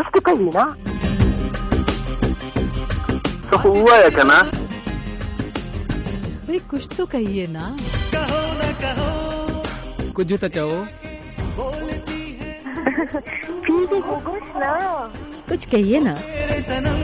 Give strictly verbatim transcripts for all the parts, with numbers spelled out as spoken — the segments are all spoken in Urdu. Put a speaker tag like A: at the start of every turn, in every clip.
A: कुछ तो कहिए ना.
B: तो हुआ है क्या ना?
C: भाई कुछ तो कहिए ना.
D: कहो ना कहो,
E: कुछ तो कहो.
A: फिर भी कुछ ना.
C: कुछ कहिए ना.
D: मेरे सनम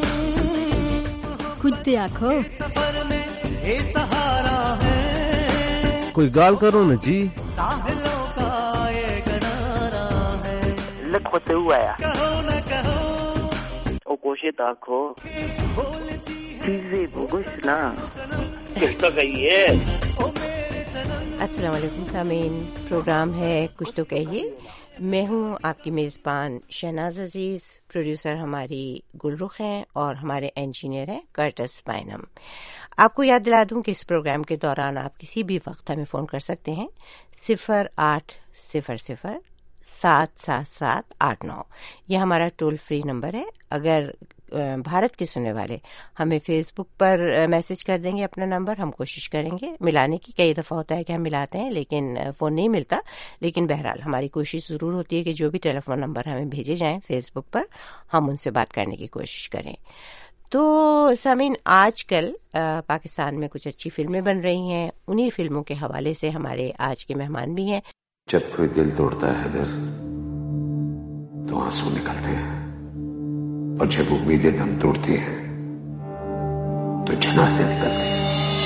C: कुछ तो आखो.
D: सफर में ये सहारा है.
E: कोई गाल करो ना जी.
D: साहिलों का ये किनारा है.
B: लग होते हुआ है.
D: कहो ना कहो,
B: ओ कोशिश ताको. चीज़ें कुछ ना. कुछ तो कहिए.
F: अस्सलाम वालेकुम सामीन. प्रोग्राम है कुछ तो कहिए. मैं हूं आपकी मेज़बान शहनाज अजीज. प्रोड्यूसर हमारी गुलरुख हैं और हमारे इंजीनियर हैं कर्टस बाइनम. आपको याद दिला दूं कि इस प्रोग्राम के दौरान आप किसी भी वक्त हमें फ़ोन कर सकते हैं. सिफर आठ सिफर सिफर सात सात सात आठ नौ यह हमारा टोल फ्री नंबर है. अगर भारत के सुनने वाले हमें फेसबुक पर मैसेज कर देंगे अपना नंबर, हम कोशिश करेंगे मिलाने की. कई दफ़ा होता है कि हम मिलाते हैं लेकिन फ़ोन नहीं मिलता. लेकिन बहरहाल हमारी कोशिश ज़रूर होती है कि जो भी टेलीफोन नंबर हमें भेजे जाएं फेसबुक पर, हम उनसे बात करने की कोशिश करें. तो सामीन, आजकल पाकिस्तान में कुछ अच्छी फिल्में बन रही हैं. उन्हीं फिल्मों के हवाले से हमारे आज के मेहमान भी हैं.
G: जब कोई दिल तोड़ता है दिल तो आंसू निकलते हैं, और जब उम्मीदें दम तोड़ती हैं तो जनाजे निकलते हैं.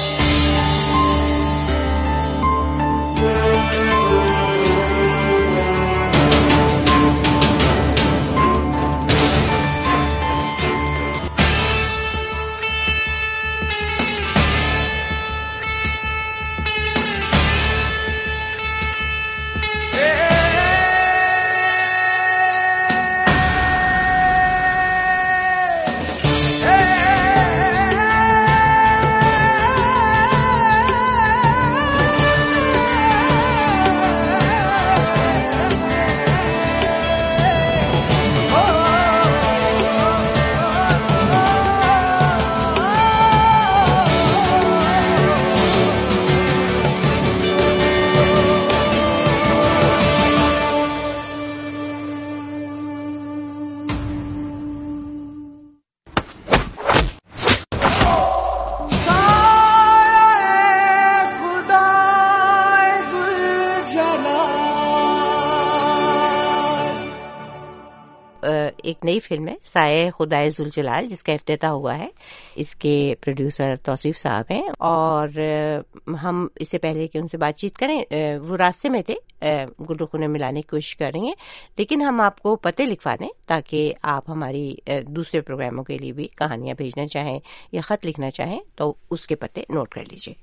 F: एक नई फिल्म है साए खुदाए जुल जलाल, जिसका इफ्तिताह हुआ है. इसके प्रोड्यूसर तौसीफ साहब हैं और हम इससे पहले कि उनसे बातचीत करें, वो रास्ते में थे, गुलरुख उन्हें मिलाने की कोशिश करेंगे. लेकिन हम आपको पते लिखवा दें ताकि आप हमारी दूसरे प्रोग्रामों के लिए भी कहानियां भेजना चाहें या खत लिखना चाहें तो उसके पते नोट कर लीजिए.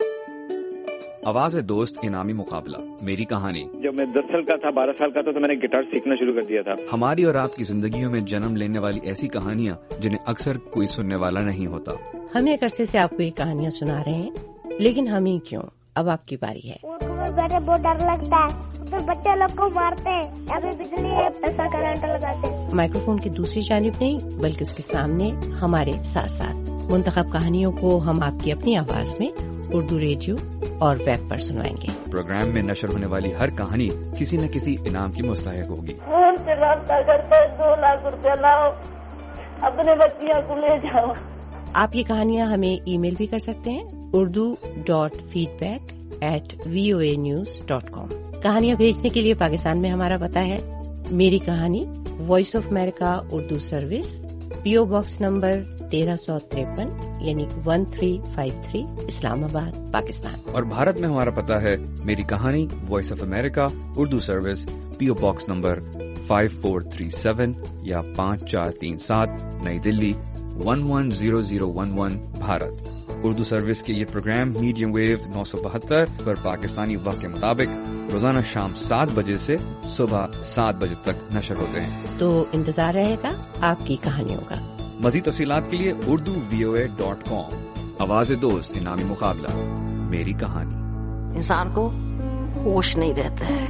H: आवाज़ दोस्त इनामी मुकाबला मेरी कहानी.
I: जब मैं दस साल का था, बारह साल का था, तो मैंने गिटार सीखना शुरू कर दिया था.
H: हमारी और आपकी जिंदगियों में जन्म लेने वाली ऐसी कहानियाँ जिन्हें अक्सर कोई सुनने वाला नहीं होता.
F: हम एक अरसे से आपको ये कहानियाँ सुना रहे हैं, लेकिन हम ही क्यों, अब आपकी बारी है.
J: बैठे बहुत डर लगता है, तो बच्चे लोग को मारते हैं, अभी बिजली ऐसा करंट लगाते हैं.
F: माइक्रोफोन की दूसरी जानिब नहीं बल्कि उसके सामने हमारे साथ साथ मुंतखब कहानियों को हम आपकी अपनी आवाज में उर्दू रेडियो और वेब पर सुनवाएंगे.
H: प्रोग्राम में नशर होने वाली हर कहानी किसी न किसी इनाम की मुस्तहिक होगी.
J: फोन से रास्ता करते दो लाख रुपया लाओ, अपने बच्चियों को ले जाओ.
F: आप ये कहानियाँ हमें ईमेल भी कर सकते हैं Urdu dot feedback at V O A news dot com. कहानियाँ भेजने के लिए पाकिस्तान में हमारा पता है मेरी कहानी, voice of America Urdu service, PO box number तेरह सौ तिरपन यानी one three five three Islamabad Pakistan.
H: और भारत में हमारा पता है मेरी कहानी, voice of America Urdu service, PO box number five four three seven या पाँच चार तीन सात Nai Delhi one one zero zero one one Bharat. Urdu service के ये प्रोग्राम मीडियम वेव नौ सौ बहत्तर पर पाकिस्तानी वक्त के मुताबिक रोजाना शाम सात बजे से सुबह सात बजे तक नशर होते हैं.
F: तो इंतजार रहेगा आपकी कहानियों का.
H: मजीद तफसीलात के लिए Urdu V O A dot com. आवाज़ दोस्त इनामी मुकाबला मेरी कहानी.
K: इंसान को होश नहीं रहता है,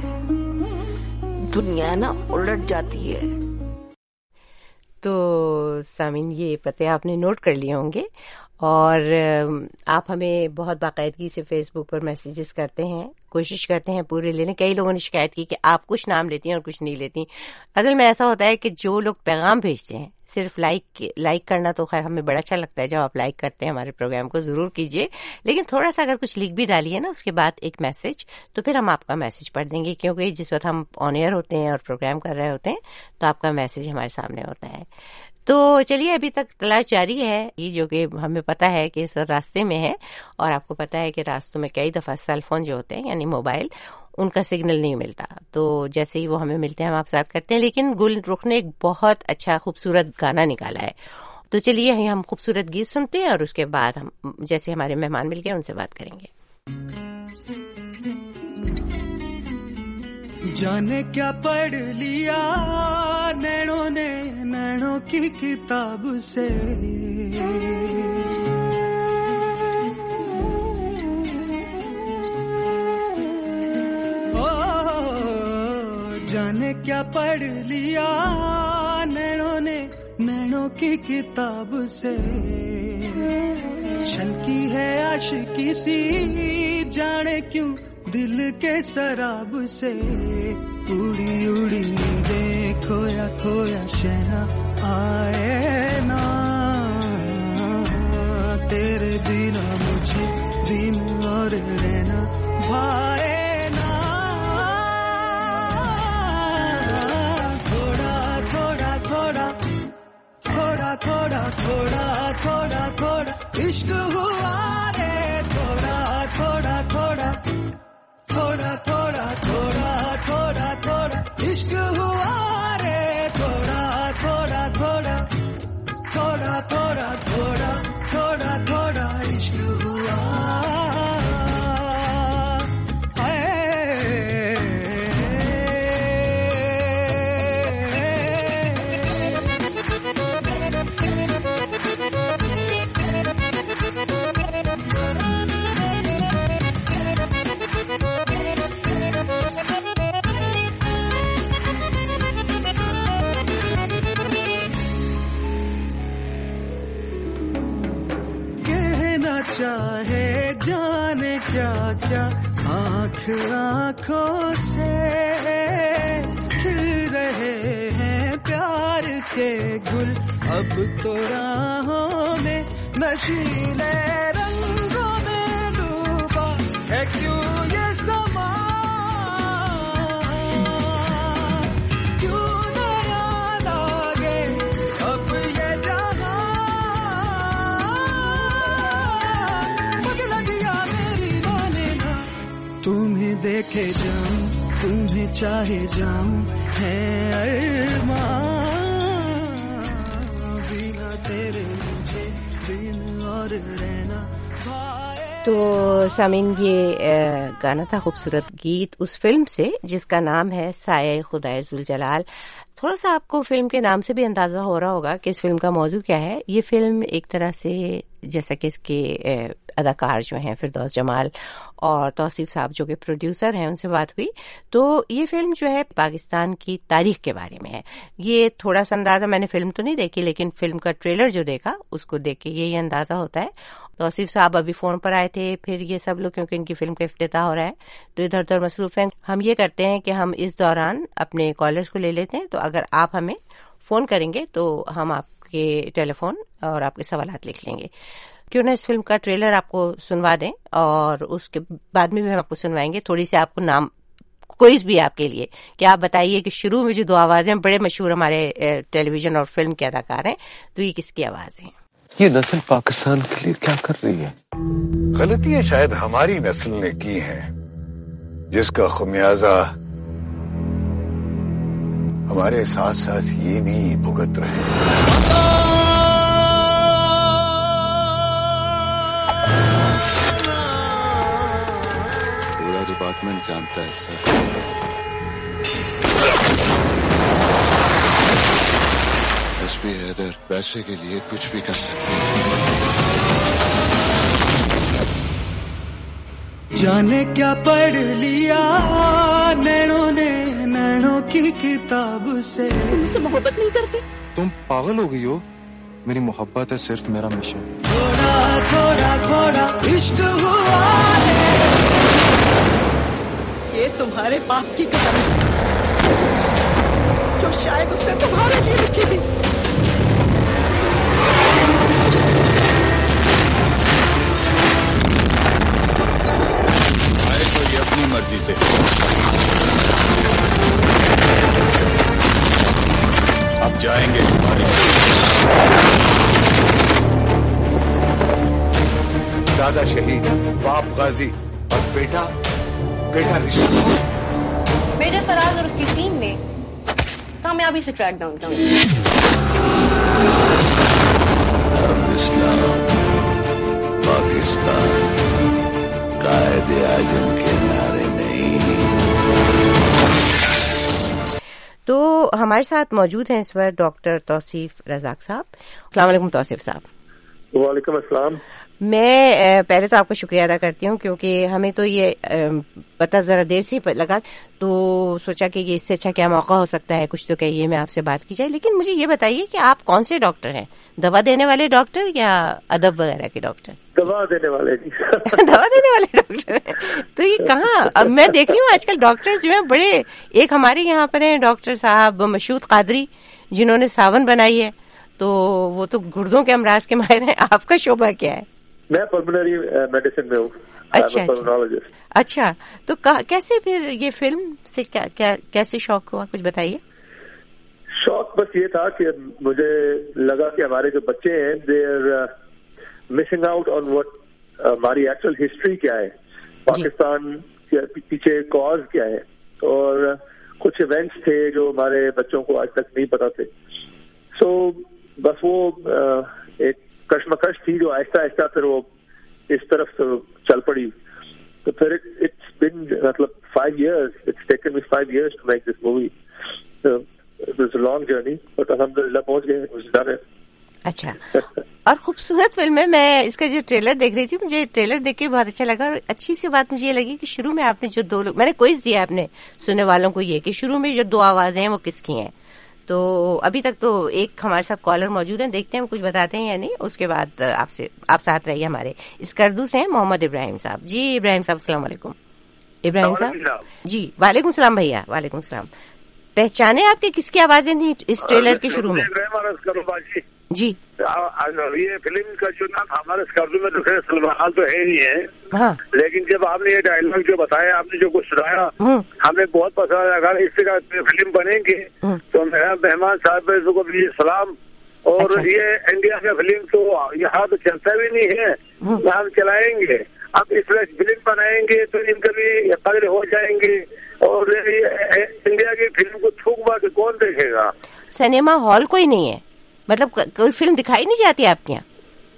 K: दुनिया ना उलट जाती है.
F: तो सामीन, ये पते आपने नोट कर लिए होंगे और आप हमें बहुत बाकायदगी से फेसबुक पर मैसेजेस करते हैं, کوشش کرتے ہیں پورے لینے. کئی لوگوں نے شکایت کی کہ آپ کچھ نام لیتی ہیں اور کچھ نہیں لیتی. اصل میں ایسا ہوتا ہے کہ جو لوگ پیغام بھیجتے ہیں, صرف لائک لائک کرنا تو خیر ہمیں بڑا اچھا لگتا ہے جب آپ لائک کرتے ہیں ہمارے پروگرام کو, ضرور کیجیے, لیکن تھوڑا سا اگر کچھ لکھ بھی ڈالیے نا اس کے بعد ایک میسج, تو پھر ہم آپ کا میسج پڑھ دیں گے, کیونکہ جس وقت ہم آن ایئر ہوتے ہیں اور پروگرام کر رہے ہوتے ہیں تو آپ کا میسج ہمارے سامنے ہوتا ہے. تو چلیے ابھی تک تلاش جاری ہے, یہ جو کہ ہمیں پتا ہے کہ اس وقت راستے میں ہے, اور آپ کو پتا ہے کہ راستوں میں کئی دفعہ سیل فون جو ہوتے ہیں یعنی موبائل, ان کا سگنل نہیں ملتا, تو جیسے ہی وہ ہمیں ملتے ہیں ہم آپ سے بات کرتے ہیں. لیکن گل رخ نے ایک بہت اچھا خوبصورت گانا نکالا ہے, تو چلیے ہم خوبصورت گیت سنتے ہیں اور اس کے بعد ہم جیسے ہمارے مہمان مل گئے ان سے بات کریں گے.
D: جانے کیا پڑھ لیا نینوں نے نینوں کی کتاب سے, جانے کیا پڑھ لیا نینوں نے نینوں کی کتاب سے, چھلکی ہے عاشقی سی جانے کیوں دل کے سراب سے, اڑی اڑی نیندیں کھویا کھویا شہنا آئے نا, تیرے بنا مجھے دن اور رہنا بھائے نا, تھوڑا تھوڑا تھوڑا تھوڑا تھوڑا تھوڑا تھوڑا تھوڑا عشق ہوا رے, تھوڑا تھوڑا تھوڑا تھوڑا تھوڑا تھوڑا تھوڑا تھوڑا عشق ہوا رے, تھوڑا تھوڑا تھوڑا تھوڑا تھوڑا تھوڑا تھوڑا تھوڑا عشق ہوا. چاہے جانے کیا کیا آنکھ آنکھوں سے کھل رہے ہیں پیار کے گل, اب تو راہوں میں نشیلے رنگوں میں ڈوبا ہے کیوں یہ سما, کیوں نیا لاگے اب یہ جہاں, تمہیں دیکھے جاؤں تمہیں چاہے جاؤں ہے ارمان, بنا تیرے مجھے دن اور رہنا.
F: تو سامعین یہ گانا تھا خوبصورت گیت اس فلم سے جس کا نام ہے سایہ خدائے ذوالجلال. تھوڑا سا آپ کو فلم کے نام سے بھی اندازہ ہو رہا ہوگا کہ اس فلم کا موضوع کیا ہے. یہ فلم ایک طرح سے جیسا کہ اس کے اداکار جو ہیں فردوس جمال اور توصیف صاحب جو کہ پروڈیوسر ہیں ان سے بات ہوئی, تو یہ فلم جو ہے پاکستان کی تاریخ کے بارے میں ہے. یہ تھوڑا سا اندازہ, میں نے فلم تو نہیں دیکھی لیکن فلم کا ٹریلر جو دیکھا اس کو دیکھ کے یہی اندازہ ہوتا ہے. توصیف صاحب ابھی فون پر آئے تھے, پھر یہ سب لوگ کیونکہ ان کی فلم کا افتتاح ہو رہا ہے تو ادھر ادھر مصروف ہیں. ہم یہ کرتے ہیں کہ ہم اس دوران اپنے کالرز کو لے لیتے ہیں, تو اگر آپ ہمیں فون کریں گے تو ہم آپ کے ٹیلی فون اور آپ کے سوالات لکھ لیں گے. کیوں نہ اس فلم کا ٹریلر آپ کو سنوا دیں اور اس کے بعد میں بھی ہم آپ کو سنوائیں گے. تھوڑی سی آپ کو نام کوئز بھی آپ کے لیے کہ آپ بتائیے کہ شروع میں جو دو آوازیں بڑے مشہور ہمارے ٹیلی ویژن اور فلم کے اداکار ہیں, تو یہ کس کی آواز ہیں؟
G: یہ نسل پاکستان کے لیے کیا کر رہی ہے؟ غلطیاں شاید ہماری نسل نے کی ہیں جس کا خمیازہ ہمارے ساتھ ساتھ یہ بھی بھگت رہے ہیں. پورا ڈپارٹمنٹ جانتا ہے سر. ایس پی حیدر پیسے کے لیے کچھ بھی کر سکتے ہیں.
D: جانے کیا پڑھ لیا نینوں نے نینوں کی کتاب سے.
K: تم مجھ سے محبت نہیں کرتے؟
L: تم پاگل ہو گئی ہو. میری محبت ہے صرف میرا مشن.
D: تھوڑا تھوڑا تھوڑا عشق ہوا
M: ये तुम्हारे बाप की कसम जो शायद उसने तुम्हारे लिए लिखी थी।
N: आए तो ये अपनी मर्जी से, अब जाएंगे तुम्हारी।
G: दादा शहीद, बाप गाजी और बेटा बेटा रिश्ता।
O: मेजर फराज और उसकी टीम ने कामयाबी से ट्रैक डाउन किया।
N: इस्लाम पाकिस्तान कायदे आजम के नारे नहीं।
F: तो हमारे साथ मौजूद हैं इस वक्त डॉक्टर तौसीफ रज़ाक साहब। अस्सलाम वालेकुम तौसीफ साहब।
P: वालेकुम अस्सलाम।
F: मैं पहले तो आपका शुक्रिया अदा करती हूँ क्योंकि हमें तो ये पता जरा देर से लगा, तो सोचा कि ये इससे अच्छा क्या मौका हो सकता है, कुछ तो कहिए मैं आपसे बात की जाए। लेकिन मुझे ये बताइए कि आप कौन से डॉक्टर हैं, दवा देने वाले डॉक्टर या अदब वगैरह के डॉक्टर?
P: दवा देने वाले
F: दवा देने वाले डॉक्टर हैं। तो ये कहाँ, अब मैं देख रही हूँ आजकल डॉक्टर्स जो हैं बड़े, एक हमारे यहाँ पर हैं डॉक्टर साहब मशहूद कादरी जिन्होंने सावन बनाई है, तो वो तो गुर्दों के अमराज के माहिर हैं। आपका शोबा क्या है?
P: मैं पल्मोनरी मेडिसिन में हूँ।
F: अच्छा अच्छा, अच्छा तो कैसे फिर ये फिल्म से क्या, क्या कैसे शौक हुआ, कुछ बताइए।
P: शौक बस ये था कि मुझे लगा कि हमारे जो बच्चे हैं they are missing out on what हमारी एक्चुअल हिस्ट्री क्या है, पाकिस्तान के पीछे कॉज क्या है, और कुछ इवेंट्स थे जो हमारे बच्चों को आज तक नहीं पता थे। सो so, बस वो uh, एक कश्मकश थी जो आहिस्ता आहिस्ता फिर वो इस तरफ से चल पड़ी। तो फिर इट्स बिन मतलब five years, it's taken me five years to make this movie. It was a long journey but अल्हम्दुलिल्लाह पहुंच गए, इट वाज डन।
F: अच्छा, और खूबसूरत फिल्म है। मैं इसका जो ट्रेलर देख रही थी, मुझे ट्रेलर देख के बहुत अच्छा लगा। और अच्छी सी बात मुझे ये लगी कि शुरू में आपने जो दो लोग, मैंने क्विज दिया अपने सुनने वालों को ये कि शुरू में जो दो आवाजें हैं वो किसकी हैं। तो अभी तक तो एक हमारे साथ कॉलर मौजूद हैं, देखते हैं हम कुछ बताते हैं या नहीं। उसके बाद आपसे आप साथ रहिए हमारे। इस करदू से हैं मोहम्मद इब्राहिम साहब। जी इब्राहिम साहब अस्सलाम वालेकुम। इब्राहिम साहब जी वालेकुम सलाम। भैया वालेकुम सलाम। पहचाने आपके किसकी आवाजें थी इस ट्रेलर के शुरू में? जी
Q: ये फिल्म का जो नाम हमारे स्कर्दू में तो खैर सलमान खान तो है ही है।
F: हाँ।
Q: लेकिन जब आपने ये डायलॉग जो बताया, आपने जो कुछ सुनाया, हमें बहुत पसंद आया। अगर इस तरह फिल्म बनेंगे तो मेरा मेहमान साहब को भी सलाम। और अच्छा। ये इंडिया का फिल्म तो यहाँ तो चलता भी नहीं है, हम चलाएंगे। अब इस तरह फिल्म बनाएंगे तो इनका भी कदर हो जाएंगे। और इंडिया की फिल्म को थूक मार के कौन देखेगा?
F: सिनेमा हॉल कोई नहीं है, मतलब कोई फिल्म दिखाई नहीं जाती आपके यहाँ?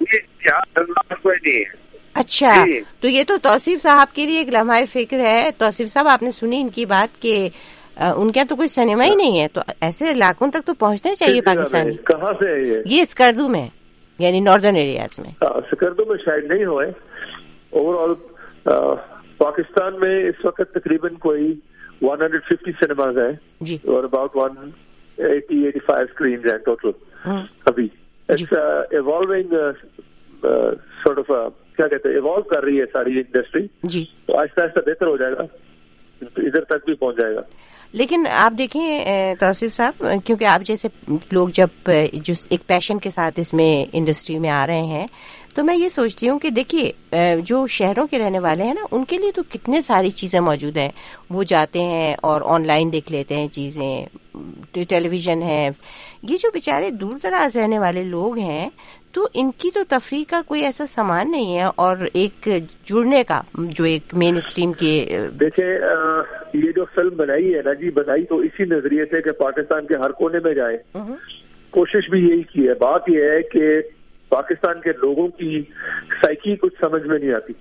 Q: कोई नहीं है।
F: अच्छा, तो ये तो तौसीफ साहब के लिए एक लम्हा फिक्र है। तौसीफ साहब आपने सुनी इनकी बात कि उनके यहाँ तो कोई सिनेमा ही नहीं है, तो ऐसे इलाकों तक तो पहुँचना चाहिए पाकिस्तानी।
P: कहाँ से है ये?
F: ये स्कर्दू में, यानी नॉर्दर्न एरियाज में।
P: स्कर्दू में शायद नहीं हुए। ओवरऑल पाकिस्तान में इस वक्त तकरीबन कोई एक सौ पचास सिनेमाज हैं जी, और about one eighty eighty five screen हैं टोटल अभी। इट्स इवॉल्विंग सॉर्ट ऑफ क्या कहते हैं, इवॉल्व कर रही है सारी इंडस्ट्री जी, तो आहिस्ता आहिस्ता बेहतर हो जाएगा, इधर तक भी पहुंच जाएगा।
F: लेकिन आप देखें तौसीफ साहब, क्योंकि आप जैसे लोग जब जो एक पैशन के साथ इसमें इंडस्ट्री में आ रहे हैं, तो मैं ये सोचती हूँ कि देखिए जो शहरों के रहने वाले हैं ना, उनके लिए तो कितने सारी चीजें मौजूद हैं। वो जाते हैं और ऑनलाइन देख लेते हैं चीजें, टेलीविजन है। ये जो बेचारे दूर दराज रहने वाले लोग हैं, तो इनकी तो तफरीह का कोई ऐसा सामान नहीं है, और एक जुड़ने का जो एक मेन स्ट्रीम के।
P: देखिए ये जो फिल्म बनाई है ना जी, बनाई तो इसी नजरिए से कि पाकिस्तान के हर कोने में जाए। कोशिश भी यही की है। बात यह है कि पाकिस्तान के लोगों की साइकी कुछ समझ में नहीं आती।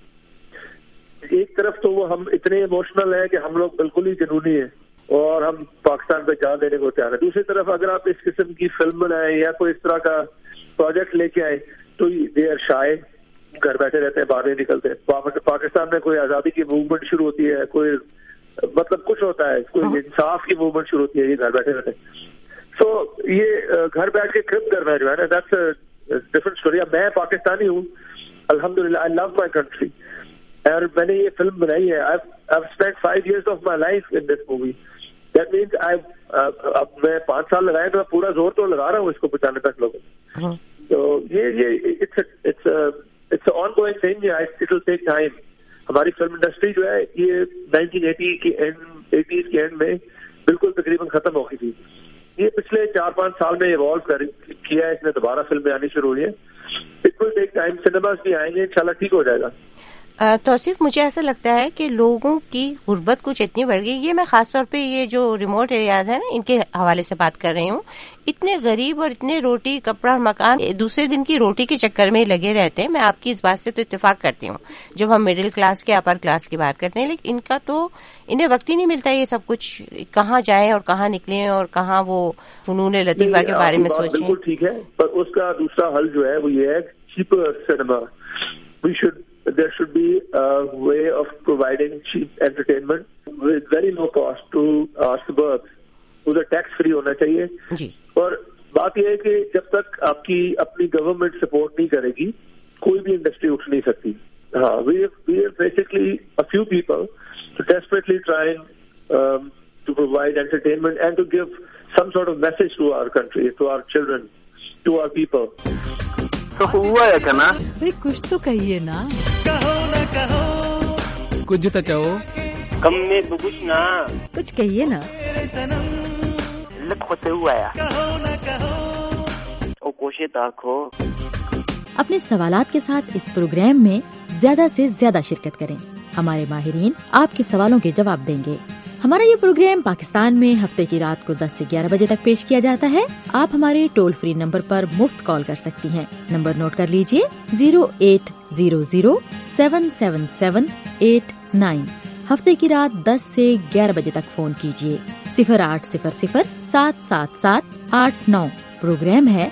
P: एक तरफ तो वो हम इतने इमोशनल है कि हम लोग बिल्कुल ही जुनूनी है और हम पाकिस्तान पे जान देने को तैयार है। दूसरी तरफ अगर आप इस किस्म की फिल्म बनाए या कोई इस तरह का प्रोजेक्ट लेके आए तो दे आर शाय, घर बैठे रहते हैं, बाहर नहीं निकलते। पाकिस्तान में कोई आजादी की मूवमेंट शुरू होती है, कोई मतलब कुछ होता है, कोई इंसाफ की मूवमेंट शुरू होती है, ये घर बैठे रहते हैं। सो so, ये घर बैठ के क्रिप करना जो है ना, दैट्स डिफरेंट स्टोरी। मैं पाकिस्तानी हूँ, अल्हम्दुलिल्लाह, आई लव माई कंट्री, और मैंने ये फिल्म बनाई है। आई I've spent five years of my life in this movie. That means I've اب میں پانچ سال لگائے تو میں پورا زور تو لگا رہا ہوں اس کو بچانے تک لوگوں. تو یہ یہ it's it's ongoing thing. It will take time. ہماری فلم انڈسٹری جو ہے یہ نائنٹین ایٹی کے اینڈ ایٹیز کے اینڈ میں بالکل تقریباً ختم ہو گئی تھی. یہ پچھلے چار پانچ سال میں ایوالو کر کیا ہے, اس میں دوبارہ فلمیں آنی شروع ہوئی ہیں. It will take time. Cinemas بھی آئیں گے, انشاءاللہ ٹھیک ہو جائے گا.
F: توصیف مجھے ایسا لگتا ہے کہ لوگوں کی غربت کچھ اتنی بڑھ گئی. یہ میں خاص طور پہ یہ جو ریموٹ ایریاز ہیں نا ان کے حوالے سے بات کر رہی ہوں. اتنے غریب اور اتنے روٹی کپڑا مکان دوسرے دن کی روٹی کے چکر میں لگے رہتے ہیں. میں آپ کی اس بات سے تو اتفاق کرتی ہوں جب ہم مڈل کلاس کے اپر کلاس کی بات کرتے ہیں, لیکن ان کا تو انہیں وقت ہی نہیں ملتا یہ سب کچھ کہاں جائیں اور کہاں نکلیں اور کہاں وہ فنون لطیفہ کے بارے میں سوچیں.
P: بالکل ٹھیک ہے, پر اس کا دوسرا حل جو ہے وہ یہ ہے cheaper cinema. We should There should be a way of providing cheap entertainment with very low cost to our suburbs. ادھر ٹیکس فری ہونا چاہیے.
F: جی.
P: اور بات یہ ہے کہ جب تک آپ کی اپنی گورنمنٹ سپورٹ نہیں کرے گی کوئی بھی انڈسٹری اٹھ نہیں سکتی. ہاں, we we are basically a few people desperately trying um, to provide entertainment and to give some sort of message to our country, to our children, to our people.
B: تو ہوا ہے کنا
C: بھائی کچھ تو کہیے نا.
E: کچھ تو چاہو
B: کم میں کچھ نہ
C: کچھ کہیے نا.
B: لکھ سے ہوا ہے او کوشش تاکو.
C: اپنے سوالات کے ساتھ اس پروگرام میں زیادہ سے زیادہ شرکت کریں. ہمارے ماہرین آپ کے سوالوں کے جواب دیں گے. ہمارا یہ پروگرام پاکستان میں ہفتے کی رات کو دس سے گیارہ بجے تک پیش کیا جاتا ہے. آپ ہمارے ٹول فری نمبر پر مفت کال کر سکتی ہیں. نمبر نوٹ کر لیجئے zero eight zero zero seven seven seven eight nine. ہفتے کی رات دس سے گیارہ بجے تک فون کیجئے. صفر آٹھ صفر صفر سات سات سات آٹھ نو. پروگرام ہے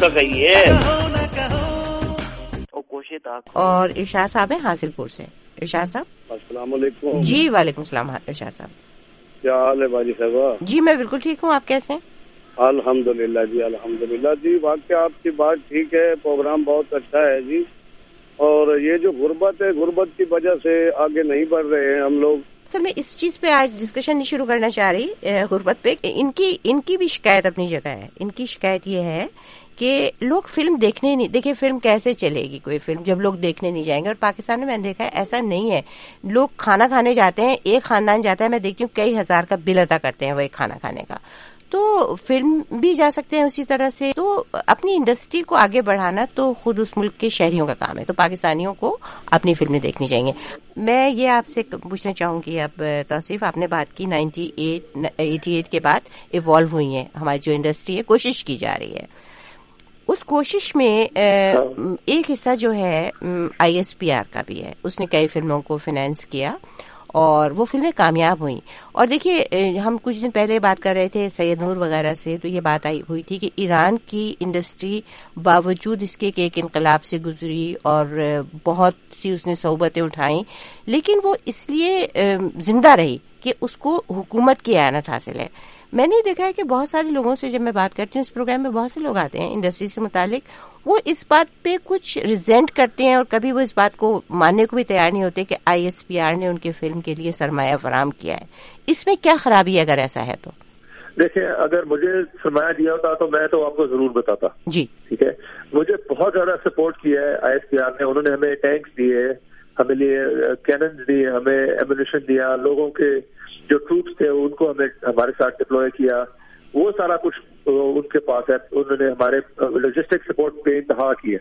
F: اور ارشاد صاحب ہیں حاصل پور سے. ارشاد صاحب
Q: السلام علیکم.
F: جی وعلیکم السلام. ارشاد صاحب
Q: کیا حال ہے باجی صاحبہ؟
F: جی میں بالکل ٹھیک ہوں, آپ کیسے ہیں؟
Q: الحمدللہ جی الحمدللہ جی. واقعی آپ کی بات ٹھیک ہے, پروگرام بہت اچھا ہے جی. اور یہ جو غربت ہے, غربت کی وجہ سے آگے نہیں بڑھ رہے ہیں ہم لوگ.
F: سر میں اس چیز پہ آج ڈسکشن نہیں شروع کرنا چاہ رہی غربت پہ. ان کی ان کی بھی شکایت اپنی جگہ ہے. ان کی شکایت یہ ہے کہ لوگ فلم دیکھنے نہیں, دیکھیں فلم کیسے چلے گی کوئی فلم جب لوگ دیکھنے نہیں جائیں گے. اور پاکستان میں میں نے دیکھا ہے ایسا نہیں ہے. لوگ کھانا کھانے جاتے ہیں, ایک خاندان جاتا ہے, میں دیکھتی ہوں کئی ہزار کا بل ادا کرتے ہیں وہ ایک کھانا کھانے کا. تو فلم بھی جا سکتے ہیں اسی طرح سے. تو اپنی انڈسٹری کو آگے بڑھانا تو خود اس ملک کے شہریوں کا کام ہے. تو پاکستانیوں کو اپنی فلمیں دیکھنی چاہیے. میں یہ آپ سے پوچھنا چاہوں گی, اب توصیف آپ نے بات کی نائنٹی ایٹ ایٹی ایٹ کے بعد ایوالو ہوئی ہیں ہماری جو انڈسٹری ہے, کوشش کی جا رہی ہے. اس کوشش میں ایک حصہ جو ہے آئی ایس پی آر کا بھی ہے. اس نے کئی فلموں کو فائنینس کیا اور وہ فلمیں کامیاب ہوئیں. اور دیکھیے ہم کچھ دن پہلے بات کر رہے تھے سید نور وغیرہ سے, تو یہ بات آئی ہوئی تھی کہ ایران کی انڈسٹری باوجود اس کے کہ ایک انقلاب سے گزری اور بہت سی اس نے صحبتیں اٹھائیں, لیکن وہ اس لیے زندہ رہی کہ اس کو حکومت کی اعانت حاصل ہے. میں نے دیکھا ہے کہ بہت سارے لوگوں سے جب میں بات کرتی ہوں, اس پروگرام میں بہت سے لوگ آتے ہیں انڈسٹری سے متعلق, وہ اس بات پہ کچھ ریزینٹ کرتے ہیں اور کبھی وہ اس بات کو ماننے کو بھی تیار نہیں ہوتے کہ آئی ایس پی آر نے ان کے فلم کے لیے سرمایہ فراہم کیا ہے. اس میں کیا خرابی ہے اگر ایسا ہے تو؟
P: دیکھیں اگر مجھے سرمایہ دیا ہوتا تو میں تو آپ کو ضرور بتاتا.
F: جی
P: ٹھیک ہے, مجھے بہت زیادہ سپورٹ کیا ہے آئی ایس پی آر نے. انہوں نے ہمیں ٹینکس دیے, ہمیں لیے کیننز دیے, ہمیں ایمونیشن دیا, لوگوں کے جو ٹروپس تھے ان کو ہمیں ہمارے ساتھ ڈپلوائے کیا. وہ سارا کچھ ان کے پاس ہے. انہوں نے ہمارے لاجسٹک سپورٹ پہ انتہا کی ہے.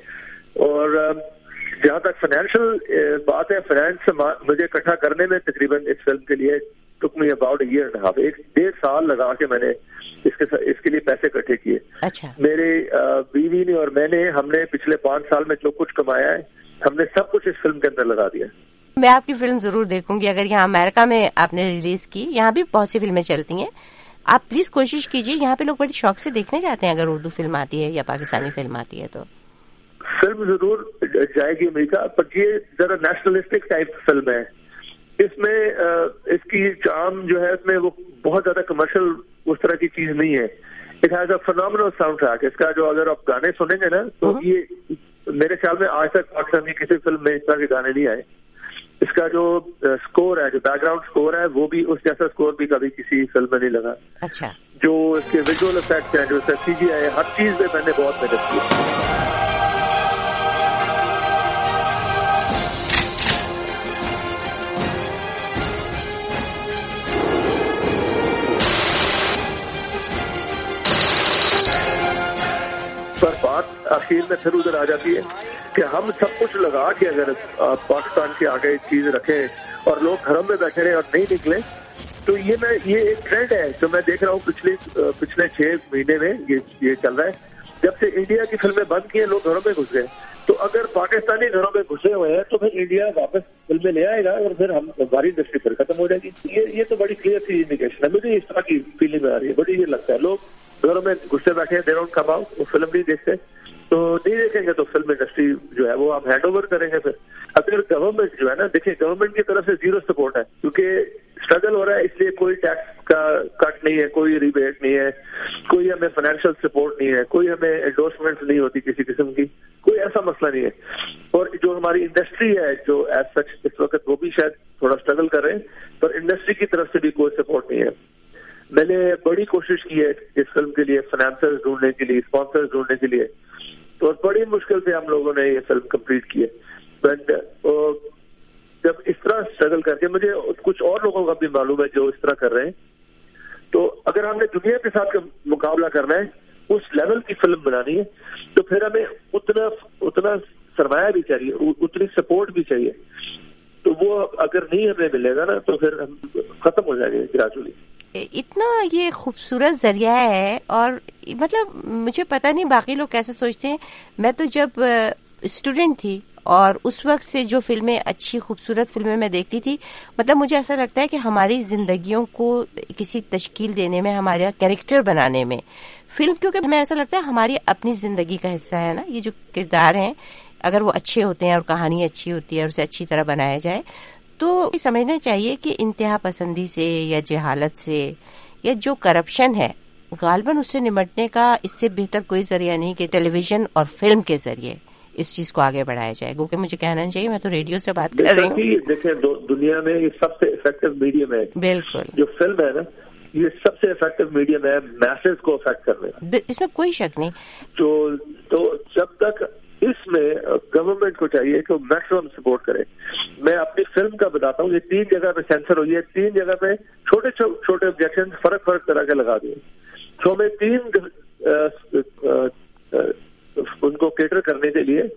P: اور جہاں تک فائنینشیل بات ہے, فائنینس مجھے اکٹھا کرنے میں تقریباً اس فلم کے لیے took me about year and half, ایک ڈیڑھ سال لگا کے میں نے اس کے اس کے لیے پیسے اکٹھے کیے.
F: اچھا.
P: میرے بیوی نے اور میں نے, ہم نے پچھلے پانچ سال میں جو کچھ کمایا ہے ہم نے سب کچھ اس فلم کے اندر لگا دیا.
F: میں آپ کی فلم ضرور دیکھوں گی. اگر یہاں امریکہ میں آپ نے ریلیز کی, یہاں بھی بہت سی فلمیں چلتی ہیں, آپ پلیز کوشش کیجیے. یہاں پہ لوگ بڑی شوق سے دیکھنے جاتے ہیں اگر اردو فلم آتی ہے یا پاکستانی فلم آتی ہے تو.
P: فلم ضرور جائے گی امریکہ, پر یہ ذرا نیشنلسٹک ٹائپ فلم ہے. اس میں اس کی چارم جو ہے اس میں وہ بہت زیادہ کمرشل اس طرح کی چیز نہیں ہے. It has a phenomenal soundtrack. اس کا جو اگر آپ گانے سنیں گے نا تو یہ میرے خیال میں آج تک پاکستان کی کسی فلم میں اس طرح کے گانے نہیں آئے. اس کا جو اسکور ہے, جو بیک گراؤنڈ اسکور ہے, وہ بھی اس جیسا اسکور بھی کبھی کسی فلم میں نہیں لگا.
F: اچھا.
P: جو اس کے ویژول افیکٹس ہیں, جو اس کا سی جی آئی ہے, ہر چیز میں میں نے بہت محنت کی. پر بات آخر میں پھر ادھر آ جاتی ہے کہ ہم سب کچھ لگا کے اگر پاکستان کے آگے چیز رکھیں اور لوگ گھروں میں بیٹھے رہے اور نہیں نکلے, تو یہ میں یہ ایک ٹرینڈ ہے جو میں دیکھ رہا ہوں پچھلے پچھلے چھ مہینے میں یہ یہ چل رہا ہے. جب سے انڈیا کی فلمیں بند کی ہیں لوگ گھروں میں گھس گئے, تو اگر پاکستانی گھروں میں گھسے ہوئے ہیں تو پھر انڈیا واپس فلمیں لے آئے گا اور پھر ہم ہماری انڈسٹری پھر ختم ہو جائے گی. یہ یہ تو بڑی کلیئر سی انڈیکیشن ہے. مجھے اس طرح کی فیلنگ آ رہی ہے, بڑی یہ لگتا ہے لوگ گھروں میں گھسے بیٹھے ہیں, دے ڈونٹ کم آؤٹ, وہ فلم نہیں دیکھتے, تو نہیں دیکھیں گے تو فلم انڈسٹری جو ہے وہ ہم ہینڈ اوور کریں گے. پھر اگر گورنمنٹ جو ہے نا, دیکھیں گورنمنٹ کی طرف سے زیرو سپورٹ ہے کیونکہ اسٹرگل ہو رہا ہے, اس لیے کوئی ٹیکس کا کٹ نہیں ہے, کوئی ریبیٹ نہیں ہے, کوئی ہمیں فائنینشیل سپورٹ نہیں ہے, کوئی ہمیں انڈورسمنٹ نہیں ہوتی کسی قسم کی, کوئی ایسا مسئلہ نہیں ہے. اور جو ہماری انڈسٹری ہے جو ایز سچ اس وقت وہ بھی شاید تھوڑا اسٹرگل کر رہے ہیں, پر انڈسٹری کی طرف سے بھی کوئی سپورٹ نہیں ہے. میں نے بڑی کوشش کی ہے اس فلم کے لیے فائنانسرز ڈھونڈنے کے لیے, اسپانسرز ڈھونڈنے کے لیے, تو بڑی مشکل سے ہم لوگوں نے یہ فلم کمپلیٹ کی ہے. بٹ جب اس طرح اسٹرگل کر کے, مجھے کچھ اور لوگوں کا بھی معلوم ہے جو اس طرح کر رہے ہیں, تو اگر ہم نے دنیا کے ساتھ مقابلہ کرنا ہے, اس لیول کی فلم بنانی ہے, تو پھر ہمیں اتنا اتنا سرمایہ بھی چاہیے, اتنی سپورٹ بھی چاہیے. تو وہ اگر نہیں ہمیں ملے گا نا تو پھر ہم ختم ہو جائیں گے گریجولی.
F: اتنا یہ خوبصورت ذریعہ ہے, اور مطلب مجھے پتہ نہیں باقی لوگ کیسے سوچتے ہیں. میں تو جب اسٹوڈنٹ تھی اور اس وقت سے جو فلمیں اچھی خوبصورت فلمیں میں دیکھتی تھی, مطلب مجھے ایسا لگتا ہے کہ ہماری زندگیوں کو کسی تشکیل دینے میں, ہمارا کیریکٹر بنانے میں فلم, کیونکہ ہمیں ایسا لگتا ہے ہماری اپنی زندگی کا حصہ ہے نا یہ جو کردار ہیں, اگر وہ اچھے ہوتے ہیں اور کہانی اچھی ہوتی ہے اور اسے اچھی طرح بنایا جائے, تو سمجھنا چاہیے کہ انتہا پسندی سے یا جہالت سے یا جو کرپشن ہے غالباً اس سے نمٹنے کا اس سے بہتر کوئی ذریعہ نہیں کہ ٹیلی ویژن اور فلم کے ذریعے اس چیز کو آگے بڑھایا جائے. کیونکہ مجھے کہنا چاہیے, میں تو ریڈیو سے بات کر رہی ہوں.
P: دیکھیں دنیا میں یہ سب سے افیکٹو میڈیم ہے,
F: بالکل جو
P: فلم ہے نا, یہ سب سے افیکٹو میڈیم ہے میسز کو افیکٹ کرنے میں,
F: اس میں کوئی شک نہیں.
P: تو تو جب تک اس میں گورنمنٹ کو چاہیے کہ وہ میکسیمم سپورٹ کرے. میں اپنی فلم کا بتاتا ہوں, یہ تین جگہ پہ سینسر ہوئی ہے, تین جگہ پہ چھوٹے چھوٹے آبجیکشن فرق فرق طرح کے لگا دیے, تو ہمیں تین ان کو کیٹر کرنے کے لیے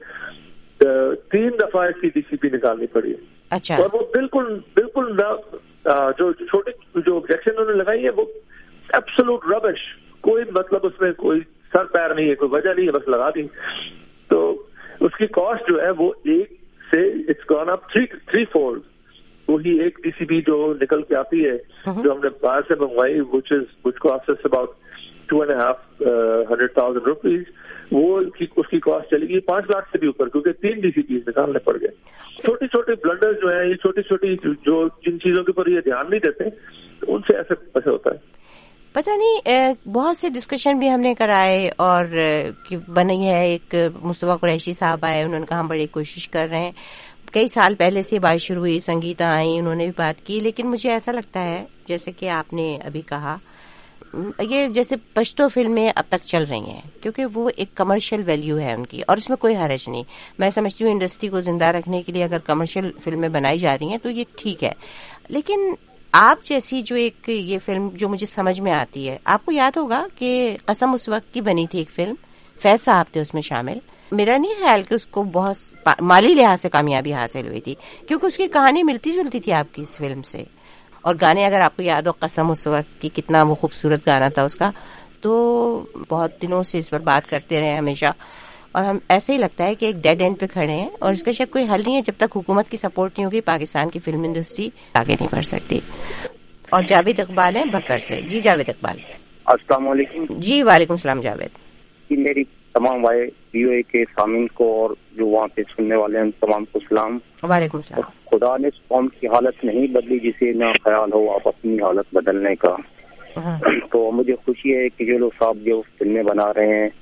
P: تین دفعہ اس کی ڈی سی پی نکالنی پڑی ہے.
F: اچھا.
P: اور وہ بالکل بالکل نہ جو چھوٹی جو آبجیکشن انہوں نے لگائی ہے وہ ایبسولوٹ ربش, کوئی مطلب اس میں کوئی سر پیر نہیں ہے, کوئی وجہ نہیں ہے, بس لگا دی. تو اس کی کاسٹ جو ہے وہ ایک سے it's gone up three three fold. وہی ایک ڈی سی بی جو نکل کے آتی ہے جو ہم نے باہر سے منگوائی, which is which cost is about two and half hundred thousand rupees, وہ اس کی کاسٹ چلے گی پانچ لاکھ سے بھی اوپر, کیونکہ تین ڈی سی پیز نکالنے پڑ گئے. چھوٹی چھوٹی بلنڈر جو ہیں, یہ چھوٹی چھوٹی جو جن چیزوں کے اوپر یہ دھیان نہیں دیتے, ان سے ایسے ایسے ہوتا ہے.
F: پتہ نہیں, بہت سے ڈسکشن بھی ہم نے کرائے اور بنی ہے. ایک مصطفیٰ قریشی صاحب آئے, انہوں نے کہا ہم بڑی کوشش کر رہے ہیں. کئی سال پہلے سے بات شروع ہوئی, سنگیتا آئیں, انہوں نے بھی بات کی, لیکن مجھے ایسا لگتا ہے جیسے کہ آپ نے ابھی کہا, یہ جیسے پشتو فلمیں اب تک چل رہی ہیں کیونکہ وہ ایک کمرشل ویلیو ہے ان کی, اور اس میں کوئی حرج نہیں. میں سمجھتی ہوں انڈسٹری کو زندہ رکھنے کے لیے اگر کمرشل فلمیں بنائی جا رہی ہیں تو یہ ٹھیک ہے. لیکن آپ جیسی جو ایک یہ فلم جو مجھے سمجھ میں آتی ہے, آپ کو یاد ہوگا کہ قسم اس وقت کی بنی تھی ایک فلم, فیض صاحب تھے اس میں شامل. میرا نہیں خیال کہ اس کو بہت مالی لحاظ سے کامیابی حاصل ہوئی تھی, کیونکہ اس کی کہانی ملتی جلتی تھی آپ کی اس فلم سے. اور گانے اگر آپ کو یاد ہو, قسم اس وقت کی کتنا وہ خوبصورت گانا تھا اس کا. تو بہت دنوں سے اس پر بات کرتے رہے ہمیشہ, اور ہم ایسے ہی لگتا ہے کہ ایک ڈیڈ اینڈ پہ کھڑے ہیں, اور اس کا شاید کوئی حل نہیں ہے. جب تک حکومت کی سپورٹ نہیں ہوگی پاکستان کی فلم انڈسٹری آگے نہیں بڑھ سکتی. اور جاوید اقبال ہیں بکر سے. جی جاوید اقبال.
R: السلام علیکم.
F: جی وعلیکم السلام جاوید.
R: جی میری تمام وی او اے کے سامعین کو اور جو وہاں پہ سننے والے ہیں تمام کو سلام.
F: وعلیکم السلام.
R: خدا نے اس قوم کی حالت نہیں بدلی جسے نہ خیال ہو آپ اپنی حالت بدلنے کا. تو مجھے خوشی ہے کہ جو لوگ صاحب جو فلمیں بنا رہے ہیں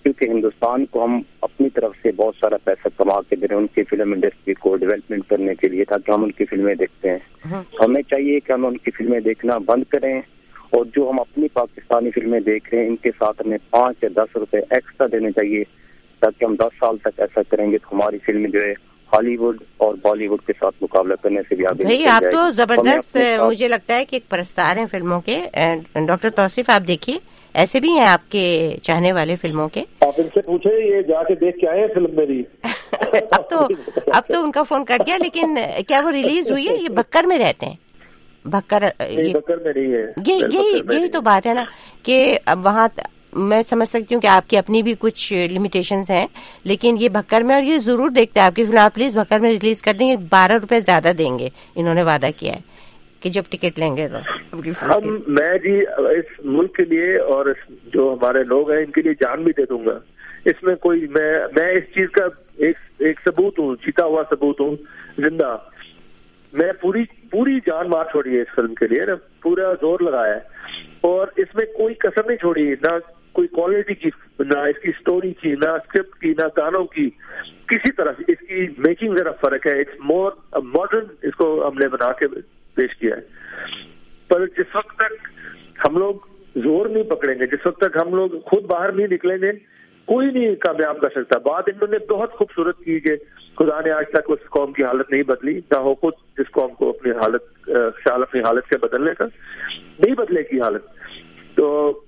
R: کیونکہ ہندوستان کو ہم اپنی طرف سے بہت سارا پیسہ کما کے دے رہے ہیں ان کی فلم انڈسٹری کو ڈیولپمنٹ کرنے کے لیے تاکہ ہم ان کی فلمیں دیکھتے ہیں. ہمیں چاہیے کہ ہم ان کی فلمیں دیکھنا بند کریں اور جو ہم اپنی پاکستانی فلمیں دیکھ رہے ہیں ان کے ساتھ ہمیں پانچ یا دس روپے ایکسٹرا دینے چاہیے تاکہ ہم دس سال تک ایسا کریں گے تو ہماری فلم جو ہے ہالی ووڈ اور بالی ووڈ کے ساتھ مقابلہ کرنے سے بھی آگے.
F: بھائی آپ تو زبردست مجھے لگتا ہے کہ ایک پرستار ہیں فلموں کے. ڈاکٹر توصیف آپ دیکھیے ایسے بھی ہیں آپ کے چاہنے والے فلموں کے.
P: آپ ان سے پوچھیں یہ جا کے دیکھ کے آئے فلم میری.
F: اب تو اب تو ان کا فون کٹ گیا لیکن کیا وہ ریلیز ہوئی ہے؟ یہ بھکر میں رہتے ہیں. بھکر
P: بھکر میں نہیں ہے.
F: یہی یہی تو بات ہے نا کہ اب وہاں میں سمجھ سکتی ہوں کہ آپ کی اپنی بھی کچھ لمیٹیشنز ہیں لیکن یہ بھکر میں اور یہ ضرور دیکھتے ہیں آپ کی فلم. آپ پلیز بھکر میں ریلیز کر دیں گے. بارہ روپے زیادہ دیں گے انہوں نے وعدہ کیا ہے کہ جب ٹکٹ لیں گے تو.
P: ہم میں جی اس ملک کے لیے اور جو ہمارے لوگ ہیں ان کے لیے جان بھی دے دوں گا. اس میں کوئی میں میں اس چیز کا ایک ایک ثبوت ہوں, جیتا ہوا ثبوت ہوں, زندہ. میں پوری پوری جان مار چھوڑی ہے اس فلم کے لیے نا, پورا زور لگایا ہے اور اس میں کوئی کسر نہیں چھوڑی, نہ کوئی کوالٹی کی, نہ اس کی سٹوری کی, نہ اسکرپٹ کی, نہ گانوں کی, کسی طرح سے. اس کی میکنگ ذرا فرق ہے. اٹس مور ماڈرن اس کو ہم نے بنا کے پیش کیا ہے. پر جس وقت تک ہم لوگ زور نہیں پکڑیں گے, جس وقت تک ہم لوگ خود باہر نہیں نکلیں گے, کوئی نہیں کامیاب کر سکتا. بات انہوں نے بہت خوبصورت کی کہ خدا نے آج تک اس قوم کی حالت نہیں بدلی, نہ ہو خود جس قوم کو اپنی حالت خیال اپنی حالت سے بدلنے کا, نہیں بدلے کی حالت. تو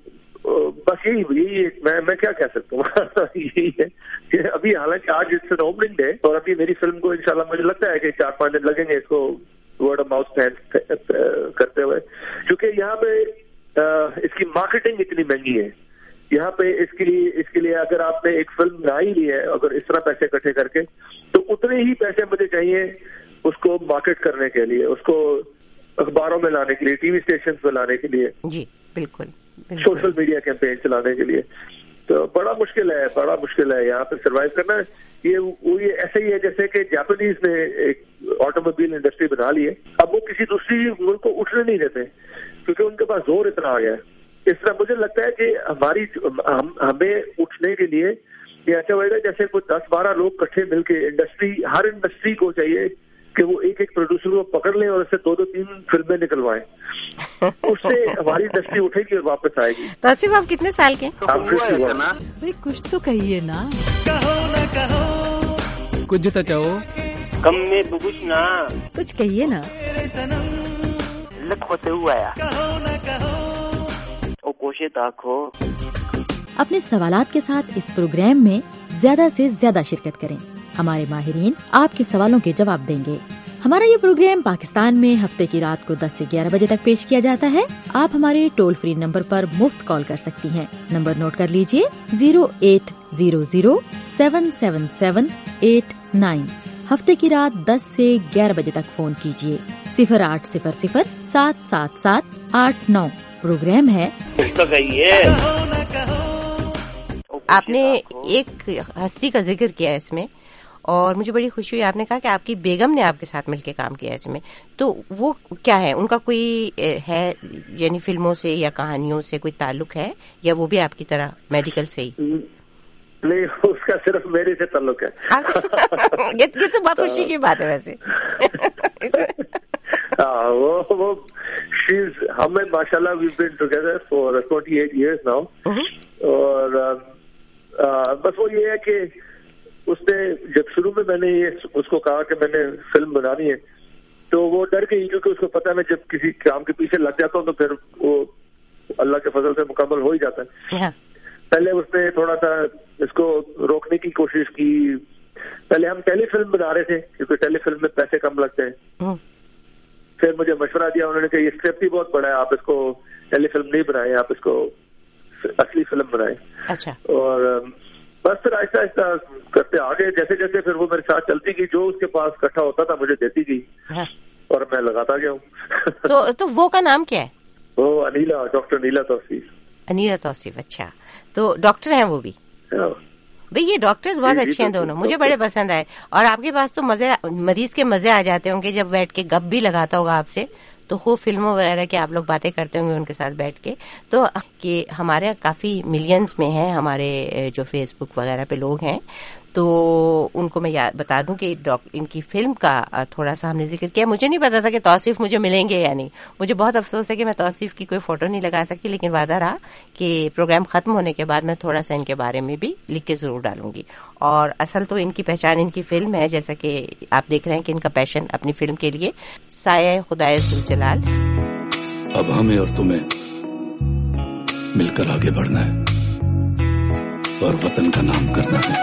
P: بس یہی یہی میں میں کیا کہہ سکتا ہوں. یہی ہے کہ ابھی حالانکہ آج اس سے اوپننگ ڈے اور ابھی میری فلم کو انشاءاللہ مجھے لگتا ہے کہ چار پانچ دن لگیں گے اس کو ورڈ آف ماؤتھ کرتے ہوئے, کیونکہ یہاں پہ اس کی مارکیٹنگ اتنی مہنگی ہے. یہاں پہ اس کے لیے اس کے لیے اگر آپ نے ایک فلم بنا ہی لی ہے اگر اس طرح پیسے اکٹھے کر کے, تو اتنے ہی پیسے مجھے چاہیے اس کو مارکیٹ کرنے کے لیے, اس کو اخباروں میں لانے کے لیے, ٹی وی اسٹیشن پہ لانے کے لیے,
F: جی بالکل,
P: سوشل میڈیا کیمپین چلانے کے لیے. تو بڑا مشکل ہے, بڑا مشکل ہے یہاں پہ سروائیو کرنا. یہ وہ یہ ایسے ہی ہے جیسے کہ جاپانیز نے ایک آٹو موبائل انڈسٹری بنا لی ہے, اب وہ کسی دوسری ملک کو اٹھنے نہیں دیتے کیونکہ ان کے پاس زور اتنا آ گیا ہے. اس طرح مجھے لگتا ہے کہ ہماری ہم, ہمیں اٹھنے کے لیے یہ ایسا ہوئے گا جیسے کوئی دس بارہ لوگ کٹھے مل کے انڈسٹری, ہر انڈسٹری کو چاہیے کہ وہ ایک ایک پروڈیوسر کو پکڑ لیں اور اس سے دو دو تین فلمیں نکلوائیں. اس سے ہماری انڈسٹری اٹھے گی اور واپس آئے گی.
F: توصیف آپ کتنے سال کے؟
C: بھائی کچھ تو کہیے نا.
E: کچھ جو چاہو
B: کم میں بگوش نا,
C: کچھ کہیے نا.
B: لک ہوتے ہوا او کوشے تاکو.
C: اپنے سوالات کے ساتھ اس پروگرام میں زیادہ سے زیادہ شرکت کریں. ہمارے ماہرین آپ کے سوالوں کے جواب دیں گے. ہمارا یہ پروگرام پاکستان میں ہفتے کی رات کو دس سے گیارہ بجے تک پیش کیا جاتا ہے. آپ ہمارے ٹول فری نمبر پر مفت کال کر سکتی ہیں. نمبر نوٹ کر لیجئے zero eight zero zero seven seven seven eight nine. ہفتے کی رات دس سے گیارہ بجے تک فون کیجئے. صفر آٹھ صفر صفر سات سات سات آٹھ نو. پروگرام ہے آپ نے ایک ہستی کا ذکر کیا اس میں اور مجھے بڑی خوشی ہوئی. آپ نے کہا کہ آپ کی بیگم نے آپ کے ساتھ مل کے کام کیا اس میں, تو وہ کیا ہے, ان کا کوئی ہے یعنی فلموں سے یا کہانیوں سے کوئی تعلق ہے یا وہ بھی آپ کی طرح میڈیکل سے ہی؟
P: نہیں, اس کا صرف میرے سے تعلق ہے.
F: یہ تو بہت خوشی کی بات ہے ویسے.
P: وہ شیز ہمیں ماشاء اللہ we been together for twenty eight years now. اور بس وہ یہ ہے کہ اس نے جب شروع میں میں نے یہ اس کو کہا کہ میں نے فلم بنانی ہے تو وہ ڈر گئی, کیونکہ اس کو پتا ہے میں جب کسی کام کے پیچھے لگ جاتا ہوں تو پھر وہ اللہ کے فضل سے مکمل ہو ہی جاتا ہے. پہلے اس نے تھوڑا سا اس کو روکنے کی کوشش کی. پہلے ہم ٹیلی فلم بنا رہے تھے کیونکہ ٹیلی فلم میں پیسے کم لگتے ہیں. پھر مجھے مشورہ دیا انہوں نے کہ یہ اسکرپٹ ہی بہت بڑا ہے, آپ اس کو ٹیلی فلم نہیں بنائیں, آپ اس کو اصلی فلم بنائیں.
F: اچھا. اور
P: بس پھر آہستہ آہستہ کرتے آگے, جیسے جیسے پھر وہ میرے ساتھ چلتی گئی, جو اس کے پاس اکٹھا ہوتا تھا مجھے دیتی گئی اور میں لگاتا گیا ہوں.
F: تو تو وہ کا نام کیا ہے؟
P: وہ انیلا, ڈاکٹر انیلا توصیف.
F: انیلا توصیف, اچھا. تو ڈاکٹر ہیں وہ بھی؟ بھئی یہ ڈاکٹرز بہت اچھے ہیں دونوں, مجھے بڑے پسند آئے. اور آپ کے پاس تو مزے, مریض کے مزے آ جاتے ہوں گے جب بیٹھ کے گپ بھی لگاتا ہوگا آپ سے, تو خوب فلموں وغیرہ کی آپ لوگ باتیں کرتے ہوں گے ان کے ساتھ بیٹھ کے. تو کہ ہمارے کافی ملینز میں ہیں ہمارے جو فیس بک وغیرہ پہ لوگ ہیں, تو ان کو میں بتا دوں کہ ان کی فلم کا تھوڑا سا ہم نے ذکر کیا. مجھے نہیں پتا تھا کہ توصیف مجھے ملیں گے یا نہیں. مجھے بہت افسوس ہے کہ میں توصیف کی کوئی فوٹو نہیں لگا سکتی, لیکن وعدہ رہا کہ پروگرام ختم ہونے کے بعد میں تھوڑا سا ان کے بارے میں بھی لکھ کے ضرور ڈالوں گی. اور اصل تو ان کی پہچان ان کی فلم ہے, جیسا کہ آپ دیکھ رہے ہیں کہ ان کا پیشن اپنی فلم کے لیے سایہ خدائے ذوالجلال.
N: اب ہمیں اور تمہیں مل کر آگے بڑھنا ہے اور وطن کا نام کرنا ہے.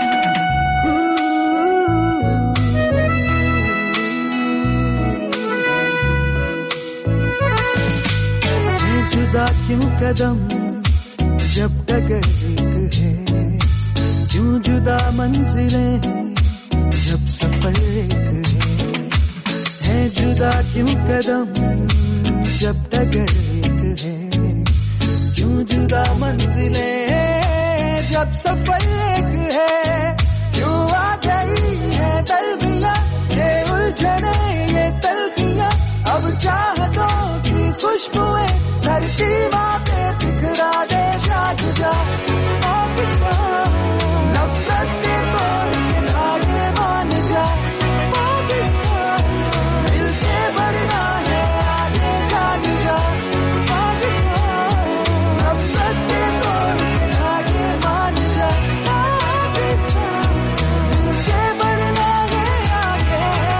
D: جدا کیوں قدم جب ڈگر ایک ہے, کیوں جدا منزلیں جب سفر ایک ہے. ہے جدا کیوں قدم جب ڈگر ایک ہے, کیوں جدا منزلیں جب سفر ایک ہے. کیوں آ گئی ہے درمیاں یہ الجھنیں یہ تلخیاں, اب چاہتوں کی خوشبوئیں دھرتی ماں پہ بکھرا دے. جاگ جا نفرت کے توڑ کے دھاگے مان جا, مل کے بڑھنا ہے آگے. جاگ جا نفرت کے توڑ کے دھاگے مان جا, مل کے بڑھنا ہے آگے.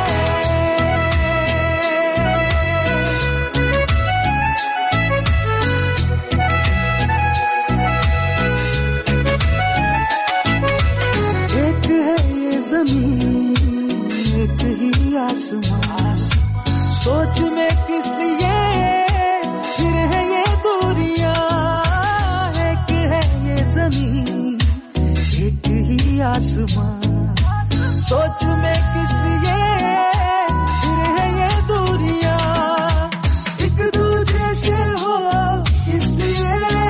D: ایک ہی آسمان, سوچ میں کس لیے پھر ہے یہ دوریاں. ایک ہے یہ زمین ایک ہی آسمان, سوچ میں کس لیے پھر ہے یہ دوریاں. ایک دوسرے سے ہو اس لیے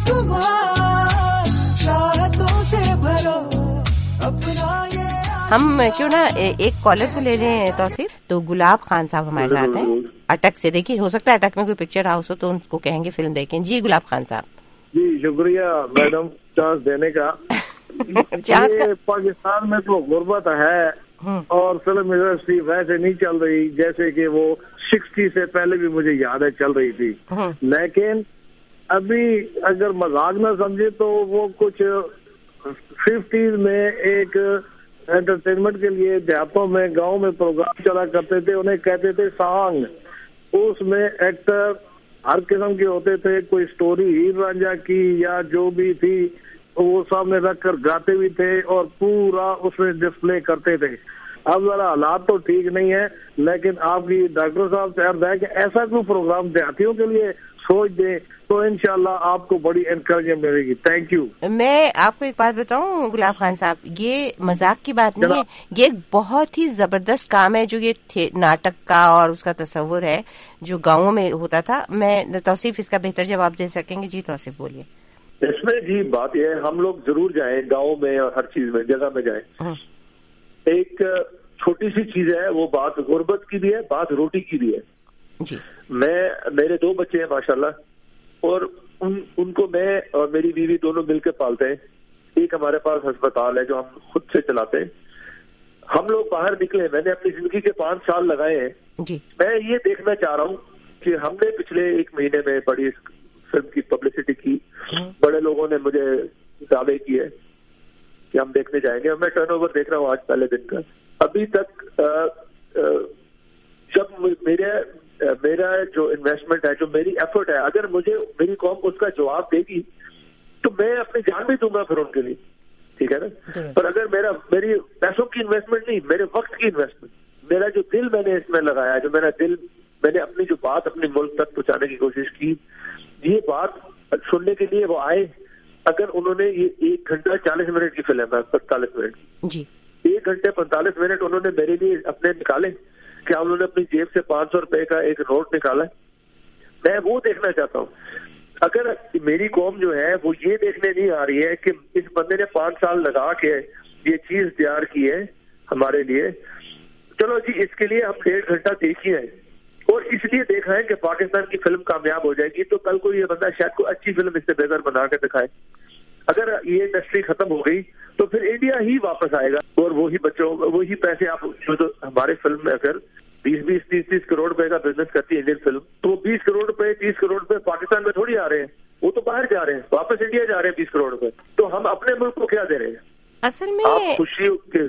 D: بدگمان, چاہتوں سے بھرو اپنا یہ. ہم کیوں نہ ایک کالر کو لے لیں توصیف. تو گلاب خان صاحب ہمارے ساتھ ہیں اٹک سے. دیکھیے ہو سکتا ہے اٹک میں کوئی پکچر ہاؤس ہو تو ان کو کہیں گے فلم دیکھیں. جی گلاب خان صاحب.
P: جی شکریہ میڈم چانس دینے کا. یہ پاکستان میں تو غربت ہے اور فلم انڈسٹری ویسے نہیں چل رہی جیسے کہ وہ سکسٹی سے پہلے بھی مجھے یاد ہے چل رہی تھی. لیکن ابھی اگر مذاق نہ سمجھے تو وہ کچھ ففٹیز میں ایک انٹرٹینمنٹ کے لیے دیہاتوں میں گاؤں میں پروگرام چلا کرتے تھے, انہیں کہتے تھے سانگ. اس میں ایکٹر ہر قسم کے ہوتے تھے, کوئی سٹوری ہیر رانجھا کی یا جو بھی تھی وہ سامنے رکھ کر گاتے بھی تھے اور پورا اس میں ڈسپلے کرتے تھے. اب ذرا حالات تو ٹھیک نہیں ہے, لیکن آپ کی ڈاکٹر صاحب سے عرض ہے کہ ایسا کوئی پروگرام دیہاتیوں کے لیے سوچ دیں تو انشاءاللہ آپ کو بڑی انکریجمنٹ ملے گی. Thank you. میں
F: آپ کو ایک بات بتاؤں گلاب خان صاحب, یہ مذاق کی بات نہیں ہے, یہ ایک بہت ہی زبردست کام ہے جو یہ ناٹک کا اور اس کا تصور ہے جو گاؤں میں ہوتا تھا. میں توصیف اس کا بہتر جواب دے سکیں گے. جی توصیف بولیے.
P: اس میں جی بات یہ ہے ہم لوگ ضرور جائیں گاؤں میں اور ہر چیز میں جگہ میں جائیں. ایک چھوٹی سی چیز ہے, وہ بات غربت کی بھی ہے, بات روٹی کی بھی ہے.
F: جی
P: میں میرے دو بچے ہیں ماشاءاللہ, اور ان ان کو میں اور میری بیوی دونوں مل کے پالتے ہیں. ایک ہمارے پاس ہسپتال ہے جو ہم خود سے چلاتے ہیں. ہم لوگ باہر نکلے, میں نے اپنی زندگی کے پانچ سال لگائے ہیں.
F: جی
P: میں یہ دیکھنا چاہ رہا ہوں کہ ہم نے پچھلے ایک مہینے میں بڑی فلم کی پبلسٹی کی, بڑے لوگوں نے مجھے دعوے کیے کہ ہم دیکھنے جائیں گے. میں ٹرن اوور دیکھ رہا ہوں آج پہلے دن کا. ابھی تک آ, آ, جب میرے میرا جو انویسٹمنٹ ہے, جو میری ایفرٹ ہے, اگر مجھے میری قوم اس کا جواب دے گی تو میں اپنی جان بھی دوں گا پھر ان کے لیے, ٹھیک ہے نا. پر اگر میرا میری پیسوں کی انویسٹمنٹ نہیں, میرے وقت کی انویسٹمنٹ, میرا جو دل میں نے اس میں لگایا, جو میرا دل میں نے اپنی جو بات اپنے ملک تک پہنچانے کی کوشش کی, یہ بات سننے کے لیے وہ آئے. اگر انہوں نے یہ ایک گھنٹہ چالیس منٹ کی فلم ہے, پینتالیس منٹ
F: جی
P: ایک گھنٹے پینتالیس منٹ انہوں نے میرے لیے اپنے نکالے, کیا انہوں نے اپنی جیب سے پانچ سو روپے کا ایک نوٹ نکالا, میں وہ دیکھنا چاہتا ہوں. اگر میری قوم جو ہے وہ یہ دیکھنے نہیں آ رہی ہے کہ اس بندے نے پانچ سال لگا کے یہ چیز تیار کی ہے ہمارے لیے, چلو جی اس کے لیے ہم ڈیڑھ گھنٹہ دیکھیے, اور اس لیے دیکھ رہے ہیں کہ پاکستان کی فلم کامیاب ہو جائے گی تو کل کو یہ بندہ شاید کوئی اچھی فلم اس سے بہتر بنا کے دکھائے. اگر یہ انڈسٹری ختم ہو گئی تو پھر انڈیا ہی واپس آئے گا اور وہی بچوں وہی پیسے آپ جو تو ہمارے فلم میں اگر بیس بیس تیس تیس کروڑ روپے کا بزنس کرتی ہے انڈین فلم تو وہ بیس کروڑ روپے تیس کروڑ روپے پاکستان میں تھوڑی آ رہے ہیں, وہ تو باہر جا رہے ہیں, واپس انڈیا جا رہے ہیں بیس کروڑ روپے. تو ہم اپنے ملک کو کیا دے رہے ہیں
F: اصل میں؟
P: خوشی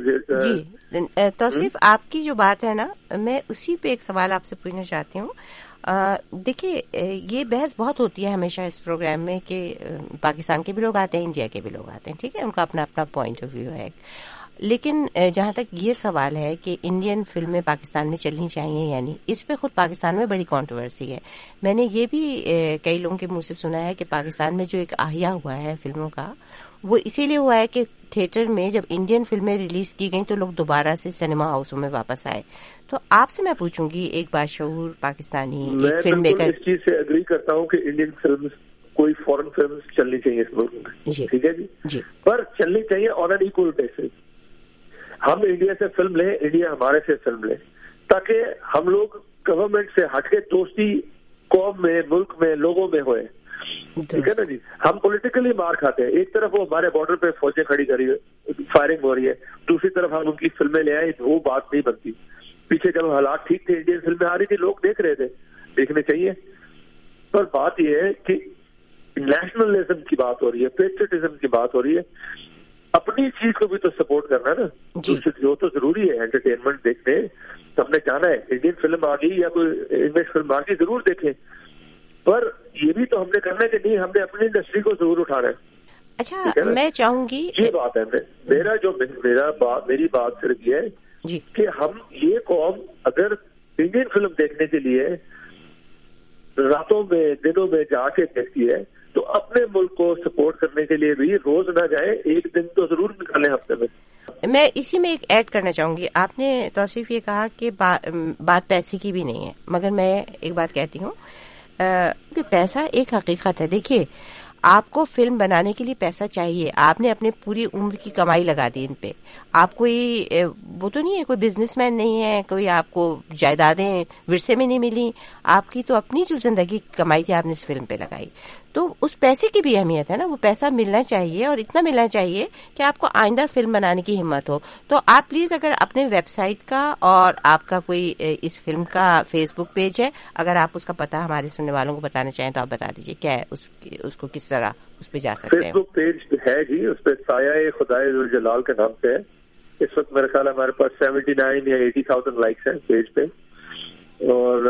F: جی توصیف آپ کی جو بات ہے نا, میں اسی پہ ایک سوال آپ سے پوچھنا چاہتی ہوں. دیکھیے یہ بحث بہت ہوتی ہے ہمیشہ اس پروگرام میں کہ پاکستان کے بھی لوگ آتے ہیں, انڈیا کے بھی لوگ آتے ہیں, ٹھیک ہے, ان کا اپنا اپنا پوائنٹ آف ویو ہے. لیکن جہاں تک یہ سوال ہے کہ انڈین فلمیں پاکستان میں چلنی چاہیے یا نہیں, اس پہ خود پاکستان میں بڑی کنٹروورسی ہے. میں نے یہ بھی کئی لوگوں کے منہ سے سنا ہے کہ پاکستان میں جو ایک احیا ہوا ہے فلموں کا وہ اسی لیے ہوا ہے کہ تھیٹر میں جب انڈین فلمیں ریلیز کی گئیں تو لوگ دوبارہ سے سنیما ہاؤسوں میں واپس آئے. تو آپ سے میں پوچھوں گی ایک باشعور پاکستانی ایک فلم میکر,
P: میں اس چیز سے اگری کرتا ہوں کہ انڈین فلم کوئی فورن فلم چلنی چاہیے اس ملک میں, ٹھیک ہے جی, جی, پر چلنی چاہیے آن این ایکول بیسس. ہم انڈیا سے فلم لیں, انڈیا ہمارے سے فلم لیں, تاکہ ہم لوگ گورنمنٹ سے ہٹ کے دوستی قوم میں ملک میں لوگوں میں ہوئے, ٹھیک ہے نا جی. ہم پولیٹیکلی مار کھاتے ہیں, ایک طرف وہ ہمارے بارڈر پہ فوجیں کھڑی کری فائرنگ ہو رہی ہے, دوسری طرف ہم ان کی فلمیں لے آئے, وہ بات نہیں بنتی. پیچھے جب حالات ٹھیک تھے انڈین فلمیں آ رہی تھی لوگ دیکھ رہے تھے, دیکھنے چاہیے. پر بات یہ ہے کہ نیشنلزم کی بات ہو رہی ہے, پیٹریٹزم کی بات ہو رہی ہے, اپنی چیز کو بھی تو سپورٹ کرنا ہے نا جو تو ضروری ہے. انٹرٹینمنٹ دیکھنے ہم نے جانا ہے, انڈین فلم آ گئی یا کوئی انگلش فلم آ گئی ضرور دیکھیں, پر یہ بھی تو ہم نے کرنا ہے کہ نہیں ہم نے اپنی انڈسٹری کو ضرور اٹھانا ہے.
F: اچھا میں چاہوں گی
P: یہ بات ہے, میرا جو میرا بات میری بات صرف یہ ہے کہ ہم یہ قوم اگر انڈین فلم دیکھنے کے لیے راتوں میں دنوں میں جا کے دیکھتی ہے تو اپنے ملک کو سپورٹ کرنے کے لیے بھی روز نہ جائے, ایک دن تو ضرور نکالیں ہفتے میں.
F: میں اسی میں ایک ایڈ کرنا چاہوں گی. آپ نے توصیف یہ کہا کہ بات پیسے کی بھی نہیں ہے, مگر میں ایک بات کہتی ہوں کہ پیسہ ایک حقیقت ہے. دیکھیے آپ کو فلم بنانے کے لیے پیسہ چاہیے, آپ نے اپنے پوری عمر کی کمائی لگا دی ان پہ. آپ کوئی وہ تو نہیں ہے, کوئی بزنس مین نہیں ہے, کوئی آپ کو جائیدادیں ورثے میں نہیں ملی, آپ کی تو اپنی جو زندگی کمائی تھی آپ نے اس فلم پہ لگائی. تو اس پیسے کی بھی اہمیت ہے نا, وہ پیسہ ملنا چاہیے اور اتنا ملنا چاہیے کہ آپ کو آئندہ فلم بنانے کی ہمت ہو. تو آپ پلیز اگر اپنے ویب سائٹ کا اور آپ کا کوئی اس فلم کا فیس بک پیج ہے, اگر آپ اس کا پتہ ہمارے سننے والوں کو بتانا چاہیں تو آپ بتا دیجیے کیا ہے, اس اس کو کس طرح اس پہ جا سکتے ہیں.
P: فیس بک پیج ہے جی, اس پہ سایہ خدائے ذوالجلال کے نام سے ہے. اس وقت میرے خیال ہمارے پاس سیونٹی نائن یا ایٹی تھاؤزینڈ لائکس ہیں پیج پہ, اور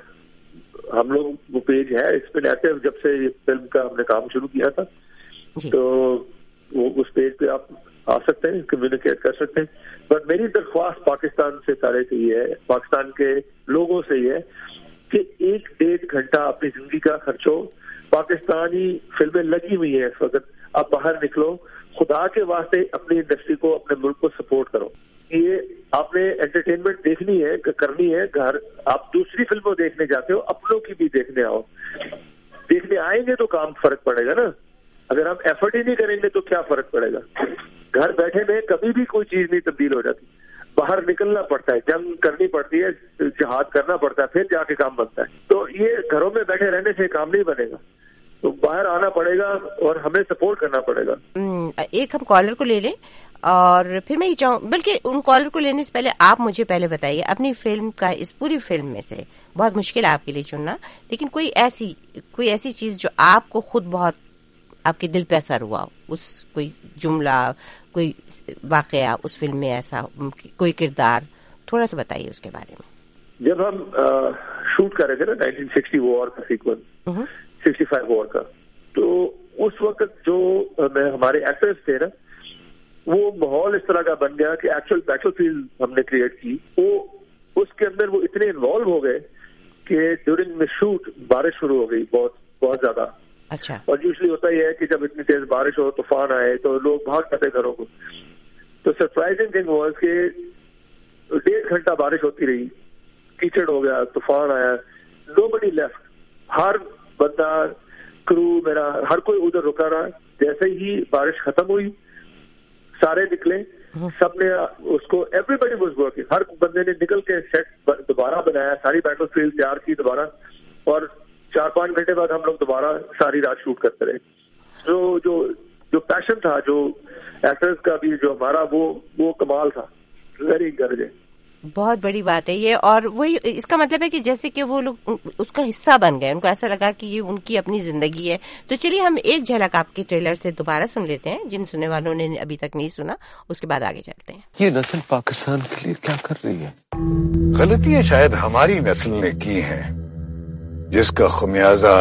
P: ہم لوگ وہ پیج ہے اس پہ ایکٹیو جب سے فلم کا ہم نے کام شروع کیا تھا. تو وہ اس پیج پہ آپ آ سکتے ہیں, کمیونیکیٹ کر سکتے ہیں. بٹ میری درخواست پاکستان سے سارے سے یہ ہے, پاکستان کے لوگوں سے یہ ہے کہ ایک ڈیڑھ گھنٹہ اپنی زندگی کا خرچو, پاکستانی فلمیں لگی ہوئی ہیں اس وقت, آپ باہر نکلو, خدا کے واسطے اپنی انڈسٹری کو اپنے ملک کو سپورٹ کرو. یہ آپ نے انٹرٹینمنٹ دیکھنی ہے کرنی ہے, گھر آپ دوسری فلموں دیکھنے جاتے ہو, اپنوں کی بھی دیکھنے آؤ. دیکھنے آئیں گے تو کام فرق پڑے گا نا, اگر ہم ایفرٹ ہی نہیں کریں گے تو کیا فرق پڑے گا. گھر بیٹھے میں کبھی بھی کوئی چیز نہیں تبدیل ہو جاتی, باہر نکلنا پڑتا ہے, جنگ کرنی پڑتی ہے, جہاد کرنا پڑتا ہے, پھر جا کے کام بنتا ہے. تو یہ گھروں میں بیٹھے رہنے سے کام نہیں بنے گا, تو باہر آنا پڑے گا اور ہمیں سپورٹ کرنا پڑے گا.
F: ایک ہم کالر کو لے لیں اور پھر میں یہ چاہوں, بلکہ ان کالر کو لینے سے پہلے آپ مجھے پہلے بتائیے اپنی فلم کا, اس پوری فلم میں سے بہت مشکل ہے آپ کے لیے چننا, لیکن کوئی ایسی کوئی ایسی چیز جو آپ کو خود بہت آپ کے دل پہ اثر ہوا, اس کوئی جملہ, کوئی واقعہ اس فلم میں ایسا, کوئی کردار, تھوڑا سا بتائیے اس کے بارے میں.
P: جب ہم شوٹ کر رہے تھے نا نائنٹین سکسٹی وار کا سیکوینس, سکسٹی فائیو وار کا, تو اس وقت جو ہمارے ایکٹرز تھے نا, وہ ماحول اس طرح کا بن گیا کہ ایکچوئل بیٹل فیلڈ ہم نے کریٹ کی, وہ اس کے اندر وہ اتنے انوالو ہو گئے کہ ڈیورنگ دا شوٹ بارش شروع ہو گئی بہت بہت زیادہ.
F: اچھا.
P: اور یوزلی ہوتا یہ ہے کہ جب اتنی تیز بارش ہو, طوفان آئے, تو لوگ بھاگ جاتے گھروں کو. تو سرپرائزنگ تھنگ واز کہ ڈیڑھ گھنٹہ بارش ہوتی رہی, کیچڑ ہو گیا, طوفان آیا, نو بڈی لیفٹ, ہر بندہ کرو میرا ہر کوئی ادھر رکا رہا. جیسے ہی بارش ختم ہوئی سارے نکلے, سب نے اس کو ایوری بڈی واز ورکنگ، ہر بندے نے نکل کے سیٹ دوبارہ بنایا، ساری بیٹل فیلڈ تیار کی دوبارہ، اور چار پانچ گھنٹے بعد ہم لوگ دوبارہ ساری رات شوٹ کرتے رہے. جو جو جو پیشن تھا جو ایکٹرز کا بھی جو ہمارا وہ وہ کمال تھا. Very encouraging.
F: بہت بڑی بات ہے یہ، اور وہی اس کا مطلب ہے کہ جیسے کہ وہ لوگ اس کا حصہ بن گئے، ان کو ایسا لگا کہ یہ ان کی اپنی زندگی ہے. تو چلیے ہم ایک جھلک آپ کے ٹریلر سے دوبارہ سن لیتے ہیں، جن سننے والوں نے ابھی تک نہیں سنا، اس کے بعد آگے چلتے ہیں.
G: یہ نسل پاکستان کے لیے کیا کر رہی ہے؟ غلطیاں شاید ہماری نسل نے کی ہیں، جس کا خمیازہ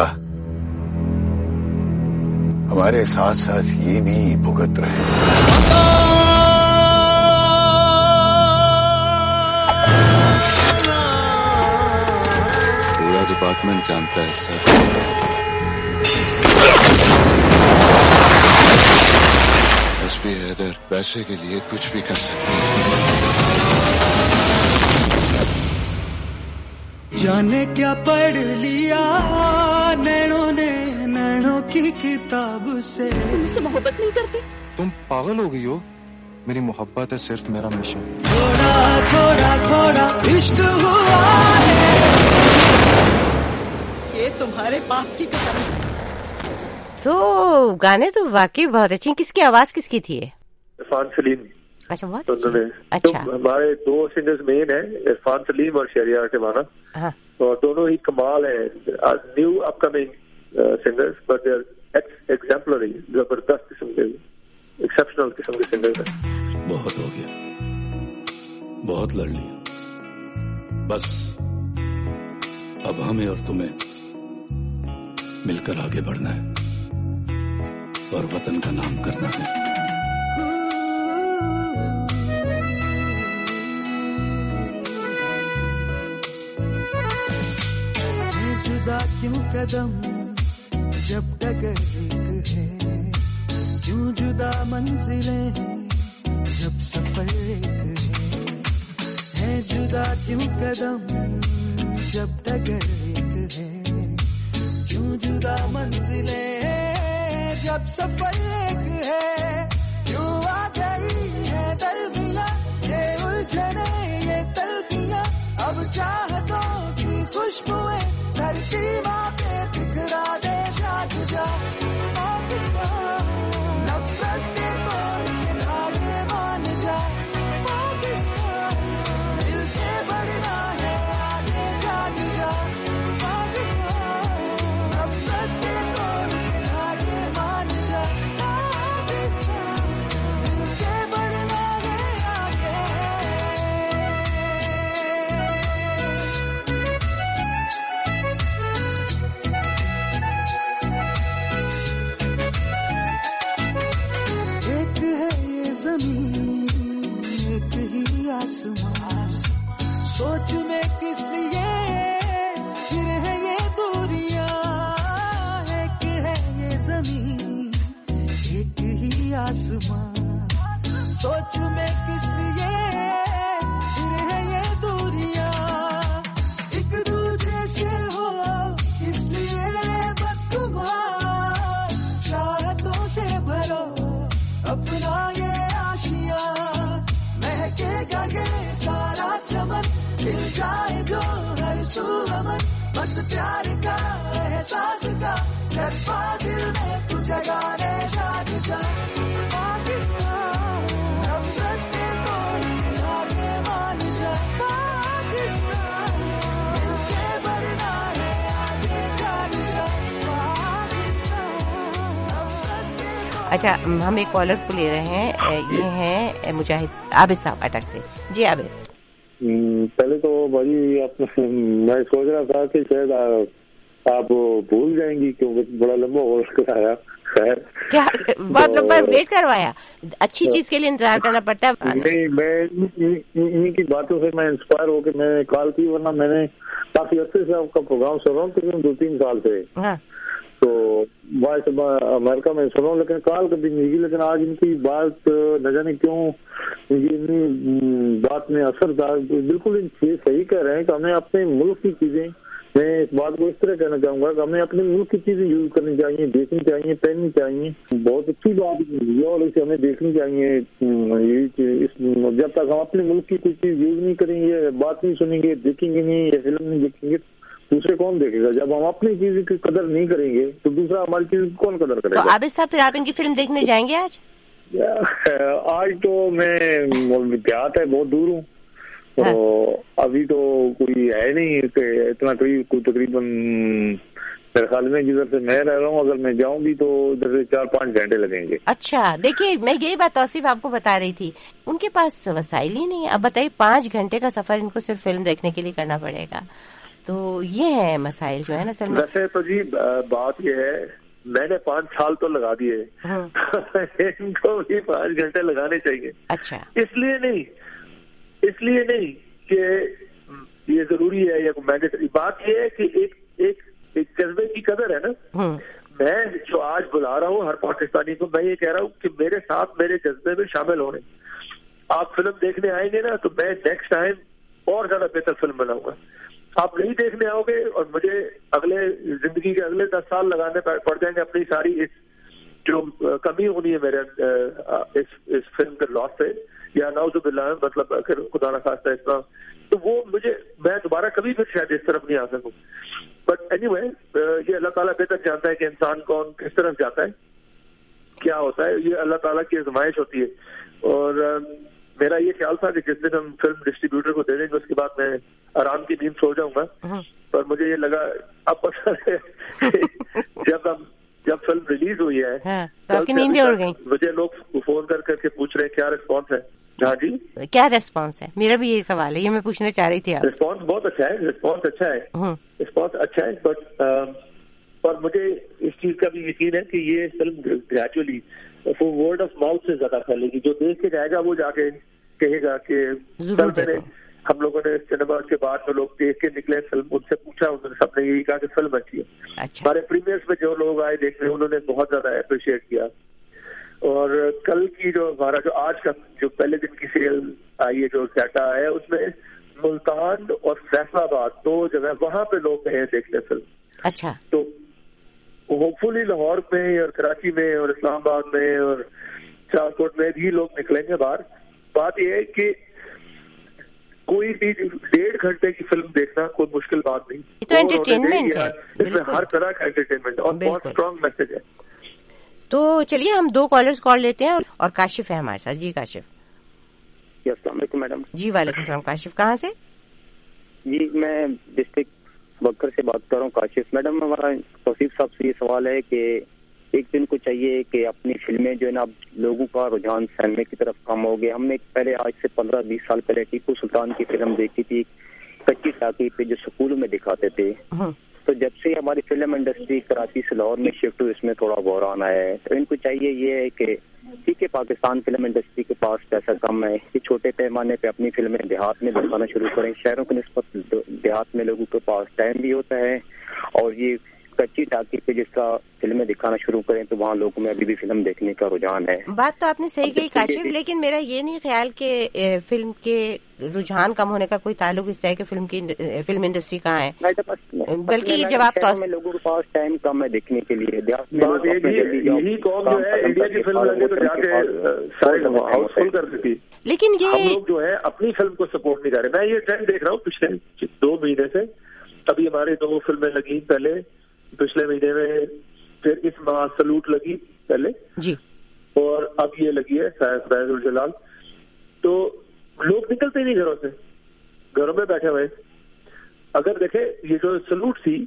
G: ہمارے ساتھ ساتھ یہ بھی بھگت رہے. پورا ڈپارٹمنٹ جانتا ہے سر، ایس پی حیدر پیسے کے لیے کچھ بھی کر سکتے ہیں.
D: جانے کیا پڑھ لیا نینوں نے نینوں کی کتاب سے.
M: تم سے محبت نہیں کرتی؟
L: تم پاگل ہو گئی ہو؟ میری محبت ہے صرف میرا مشن.
D: تھوڑا تھوڑا تھوڑا عشق ہوا ہے،
M: یہ تمہارے باپ کی قسم ہے.
F: تو گانے تو واقعی بہت اچھی. کس کی آواز کس کی تھی؟
P: عرفان سلیم.
F: اچھا بہت
P: اچھا. ہمارے دو سنگرز مین ہیں، عرفان سلیم اور شہریار ٹیوانا، اور دونوں ہی کمال ہیں، new upcoming singers, but they are exemplary, زبردست قسم کے ایکسیپشنل قسم کے سنگرز ہیں.
N: بہت ہو گیا، بہت لڑ لیا، بس اب ہمیں اور تمہیں مل کر آگے بڑھنا ہے اور وطن کا نام کرنا ہے.
D: جدا کیوں قدم جب ڈگر ایک ہے، کیوں جدا منزلیں جب سفر ایک ہے. جدا کیوں قدم جب ڈگر ایک ہے، کیوں جدا منزلیں جب سفر ایک ہے. کیوں آ گئی ہے درمیاں یہ الجھنیں یہ تلخیاں، اب چاہتوں کی خوشبوئیں دھرتی ماں پہ بکھرا دے. شاہ جا پاکستان نفرت کے توڑ کے دھاگے مان جا. پاکستان دل سے بڑھنا ہے آگے جاگ جا. پاکستان نفرت کے توڑ کے دھاگے مان جا. پاکستان دل سے بڑھنا ہے آگے. ایک ہی آسمان، سوچ میں کس لیے پھر ہے یہ دوریاں. ایک ہے یہ زمین ایک ہی آسمان، سوچ میں کس لیے پھر ہے یہ دوریاں. ایک دوسرے سے ہو اس لیے بدگمان، چاہتوں سے بھرو اپنا یہ آشیاں. مہکے گا یہ سارا چمن، مل جائے جو ہر سو امن، بس پیار کا احساس کا جذبہ دل میں تو جگانے شاد جا. پاکستان نفرت کے توڑ کے دھاگے مان جا. پاکستان مل کے بڑھنا ہے آگے جاگ جا. پاکستان نفرت کے توڑ.
F: اچھا ہم ایک کالر کو لے رہے ہیں، یہ ہیں مجاہد عابد صاحب اٹک سے. جی عابد.
Q: پہلے تو بھائی آپ میں سوچ رہا تھا کہ شاید آپ بھول جائیں گی کیونکہ بڑا لمبا ہورس کرایا. خیر
F: کیا بہت لمبا ویٹ کروایا؟ اچھی چیز کے لیے انتظار کرنا پڑتا ہے.
Q: نہیں میں انہیں کی باتوں سے میں انسپائر ہو کے میں نے کال کی، ورنہ میں نے کافی عرصے سے آپ کا پروگرام سن رہا ہوں، تقریباً دو تین سال سے. تو وائس امریکہ میں سنا ہوں لیکن کال کبھی نہیں کی. لیکن آج ان کی بات نہ جانے کیوں بات میں اثر تھا. بالکل صحیح کہہ رہے ہیں کہ ہمیں اپنے ملک کی چیزیں
P: میں اس بات کو اس طرح کہنا چاہوں گا کہ ہمیں اپنے ملک کی چیزیں یوز کرنی چاہیے, دیکھنی چاہیے, پہننی چاہیے. بہت اچھی بات ہے اور اسے ہمیں دیکھنی چاہیے. جب تک ہم اپنے ملک کی کوئی چیز یوز نہیں کریں گے, بات نہیں سنیں گے, دیکھیں گے نہیں یا فلم نہیں دیکھیں گے, دوسرے کون دیکھے گا؟ جب ہم اپنی چیز کی قدر نہیں کریں گے تو دوسرا ہماری چیز کون قدر کرے گا؟
F: تو عابد صاحب پھر آپ ان کی فلم دیکھنے جائیں گے آج؟
P: آج تو میں دیہات ہے, بہت دور ہوں, تو ابھی تو کوئی ہے نہیں کہ اتنا قریب, کوئی تقریباً میرے خیال میں جدھر سے میں رہ رہا ہوں اگر میں جاؤں بھی تو ادھر سے چار پانچ گھنٹے لگیں گے.
F: اچھا دیکھیے, میں یہی بات توصیف آپ کو بتا رہی تھی, ان کے پاس وسائل ہی نہیں. اب بتائیے پانچ گھنٹے کا سفر ان کو صرف فلم دیکھنے کے لیے کرنا پڑے گا, تو یہ ہے مسائل جو ہے نا. سر
P: ویسے تو جی بات یہ ہے, میں نے پانچ سال تو لگا دیے, ان کو بھی پانچ گھنٹے لگانے چاہیے.
F: اچھا
P: اس لیے نہیں اس لیے نہیں کہ یہ ضروری ہے یا مینڈیٹری. بات یہ ہے کہ ایک ایک ایک جذبے کی قدر ہے نا. میں جو آج بلا رہا ہوں ہر پاکستانی کو, میں یہ کہہ رہا ہوں کہ میرے ساتھ میرے جذبے میں شامل ہو رہے ہیں. آپ فلم دیکھنے آئیں گے نا تو میں نیکسٹ ٹائم اور زیادہ بہتر فلم بناؤں گا. آپ نہیں دیکھنے آؤ گے اور مجھے اگلے زندگی کے اگلے دس سال لگانے پڑ جائیں گے اپنی ساری اس جو کمی ہونی ہے میرے اس اس فلم کے لاس سے, یا نعوذ باللہ مطلب اگر خدا نہ خواستہ اس طرح, تو وہ مجھے میں دوبارہ کبھی پھر شاید اس طرف نہیں آ سکوں. بٹ اینی وے یہ اللہ تعالیٰ بہتر جانتا ہے کہ انسان کون کس طرف جاتا ہے, کیا ہوتا ہے. یہ اللہ تعالیٰ کی آزمائش ہوتی ہے. اور میرا یہ خیال تھا کہ جس دن ہم فلم ڈسٹریبیوٹر کو دے دیں گے اس کے بعد میں آرام کی نیند سو جاؤں گا, پر مجھے یہ لگا اب پتہ ہے جب ہم جب فلم ریلیز ہوئی ہے مجھے لوگ فون کر کر کے پوچھ رہے ہیں کیا ریسپانس ہے. ہاں جی
F: کیا ریسپانس ہے؟ میرا بھی یہی سوال ہے, یہ میں پوچھنا چاہ رہی تھی.
P: ریسپانس بہت اچھا ہے, ریسپانس اچھا ہے, ریسپانس اچھا ہے. بٹ اور مجھے اس چیز کا بھی یقین ہے کہ یہ film gradually word of mouth سے زیادہ پھیلے گی. جو دیکھ کے جائے گا وہ جا کے کہے گا کہ ہم لوگوں نے سنیما کے بعد جو لوگ دیکھ کے نکلے فلم, ان سے پوچھا, انہوں نے سب نے یہی کہا کہ فلم اچھی ہے. ہمارے پریمیئرز میں جو لوگ آئے دیکھنے انہوں نے بہت زیادہ اپریشیٹ کیا. اور کل کی جو ہمارا جو آج کا جو پہلے دن کی سیریل آئی ہے جو ڈاٹا ہے اس میں ملتان اور فیصلہ آباد دو جگہ وہاں پہ لوگ گئے دیکھنے فلم.
F: اچھا
P: تو ہوپ فلی لاہور میں اور کراچی میں اور اسلام آباد میں اور سیالکوٹ میں بھی لوگ نکلیں گے باہر. بات یہ ہے کہ کوئی بھی ڈیڑھ گھنٹے کی فلم دیکھنا کوئی مشکل بات نہیں.
F: تو انٹرٹینمنٹ ہے,
P: اس میں ہر طرح کا انٹرٹینمنٹ اور بہت اسٹرانگ میسج ہے.
F: تو چلیے ہم دو کالرز کال لیتے ہیں, اور کاشف ہے ہمارے ساتھ. جی کاشف.
R: جی السلام علیکم میڈم.
F: جی وعلیکم السلام. کاشف کہاں سے؟
R: جی میں ڈسٹرکٹ بکر سے بات کر رہا ہوں. کاشف میڈم, ہمارا توصیف صاحب سے یہ سوال ہے کہ ایک دن کو چاہیے کہ اپنی فلمیں جو ہے نا لوگوں کا رجحان سینما کی طرف کم ہو گیا. ہم نے پہلے آج سے پندرہ بیس سال پہلے ٹیپو سلطان کی فلم دیکھی تھی کچی ٹاکی پہ جو سکولوں میں دکھاتے تھے. تو جب سے ہماری فلم انڈسٹری کراچی سے لاہور میں شفٹ ہوئی اس میں تھوڑا بحران آیا ہے. تو ان کو چاہیے یہ ہے کہ ٹھیک ہے پاکستان فلم انڈسٹری کے پاس پیسہ کم ہے, یہ چھوٹے پیمانے پہ اپنی فلمیں دیہات میں دکھانا شروع کریں. شہروں کی نسبت دیہات میں لوگوں کے پاس ٹائم بھی ہوتا ہے, اور یہ کچی ٹاکی پہ جس کا فلمیں دکھانا شروع کریں تو وہاں لوگوں میں ابھی بھی فلم دیکھنے کا رجحان ہے.
F: بات تو آپ نے صحیح کہی کاشف, لیکن میرا یہ نہیں خیال کہ فلم کے رجحان کم ہونے کا کوئی تعلق اس طرح کہ فلم کی فلم انڈسٹری کہاں ہے, بلکہ یہ جب آپ
R: لوگوں کے پاس ٹائم کم ہے دیکھنے کے لیے.
P: یہی قوم جو ہے انڈیا کی فلم لگے تو جا کے سارے ہاؤس فل کر دیتی,
F: لیکن یہ
P: ہم لوگ جو ہے اپنی فلم کو سپورٹ نہیں کر رہے. میں یہ ٹرینڈ دیکھ رہا ہوں پچھلے دو مہینے سے. ابھی ہماری دو فلمیں لگی پہلے پچھلے مہینے میں, پھر اس ماہ سلوٹ لگی پہلے
F: جی, اور
P: اب یہ لگی ہے فیض الجلال. تو لوگ نکلتے نہیں گھروں سے, گھروں میں بیٹھے ہوئے. اگر دیکھیں یہ جو سلوٹ تھی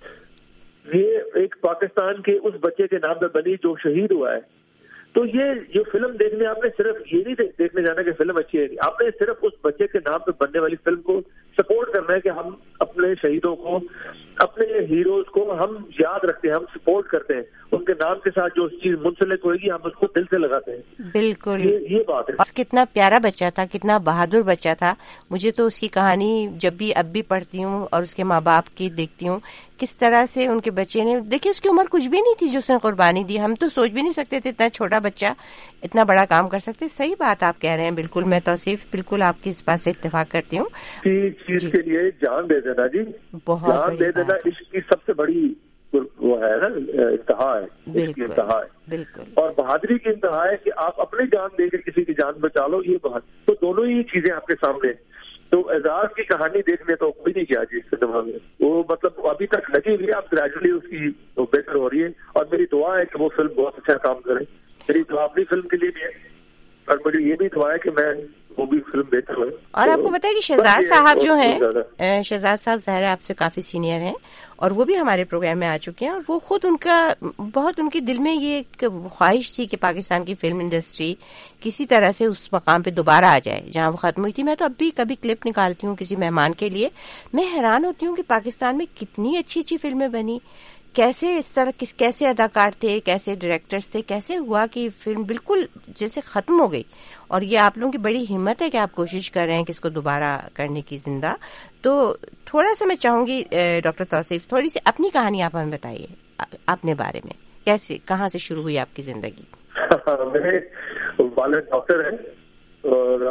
P: یہ ایک پاکستان کے اس بچے کے نام پہ بنی جو شہید ہوا ہے. تو یہ جو فلم دیکھنے آپ نے صرف یہ نہیں دیکھنے جانا کہ فلم اچھی ہے, آپ نے صرف اس بچے کے نام پہ بننے والی فلم کو سپورٹ کرنا ہے کہ ہم اپنے شہیدوں کو, اپنے ہیروز کو ہم یاد رکھتے ہیں, ہم سپورٹ کرتے ہیں, ان کے نام کے ساتھ جو چیز منسلک ہوئے گی ہم اس کو دل سے لگاتے ہیں.
F: بالکل
P: یہ بات ہے.
F: کتنا پیارا بچہ تھا, کتنا بہادر بچہ تھا. مجھے تو اس کی کہانی جب بھی اب بھی پڑھتی ہوں اور اس کے ماں باپ کی دیکھتی ہوں کس طرح سے ان کے بچے نے, دیکھیے اس کی عمر کچھ بھی نہیں تھی جو اس نے قربانی دی. ہم تو سوچ بھی نہیں سکتے تھے اتنا چھوٹا بچہ اتنا بڑا کام کر سکتے. صحیح بات آپ کہہ رہے ہیں, بالکل میں توصیف بالکل آپ کی اس بات سے اتفاق کرتی ہوں.
P: چیز کے لیے جان دے دینا جی, جان دے دینا عشق کی سب سے بڑی وہ ہے نا انتہا ہے, عشق کی انتہا ہے. اور بہادری کی انتہا ہے کہ آپ اپنی جان دے کے کسی کی جان بچا لو, یہ بہت. تو دونوں ہی چیزیں آپ کے سامنے. تو اعزاز کی کہانی دیکھنے تو کوئی نہیں کیا جی اس سنیما میں, وہ مطلب ابھی تک لگی ہوئی ہے, اب گریجولی اس کی بہتر ہو رہی ہے. اور میری دعا ہے کہ وہ فلم بہت اچھا کام کرے. میری دعا اپنی فلم کے لیے بھی ہے, اور مجھے یہ بھی دعا ہے کہ میں وہ بھی فلم بہتر ہوئے.
F: اور آپ کو پتا ہے کہ شہزاد صاحب جو ہیں, شہزاد صاحب ظاہر آپ سے کافی سینئر ہیں, اور وہ بھی ہمارے پروگرام میں آ چکے ہیں, اور وہ خود ان کا بہت ان کے دل میں یہ ایک خواہش تھی کہ پاکستان کی فلم انڈسٹری کسی طرح سے اس مقام پہ دوبارہ آ جائے جہاں وہ ختم ہوئی تھی. میں تو اب بھی کبھی کلپ نکالتی ہوں کسی مہمان کے لیے, میں حیران ہوتی ہوں کہ پاکستان میں کتنی اچھی اچھی فلمیں بنی, کیسے اس طرح کس کیسے اداکار تھے, کیسے ڈائریکٹرز تھے, کیسے ہوا کہ فلم بالکل جیسے ختم ہو گئی. اور یہ آپ لوگوں کی بڑی ہمت ہے کہ آپ کوشش کر رہے ہیں کہ اس کو دوبارہ کرنے کی زندہ. تو تھوڑا سا میں چاہوں گی ڈاکٹر توصیف, تھوڑی سی اپنی کہانی آپ ہمیں بتائیے اپنے بارے میں, کیسے کہاں سے شروع ہوئی آپ کی زندگی.
P: میرے والد ڈاکٹر ہیں اور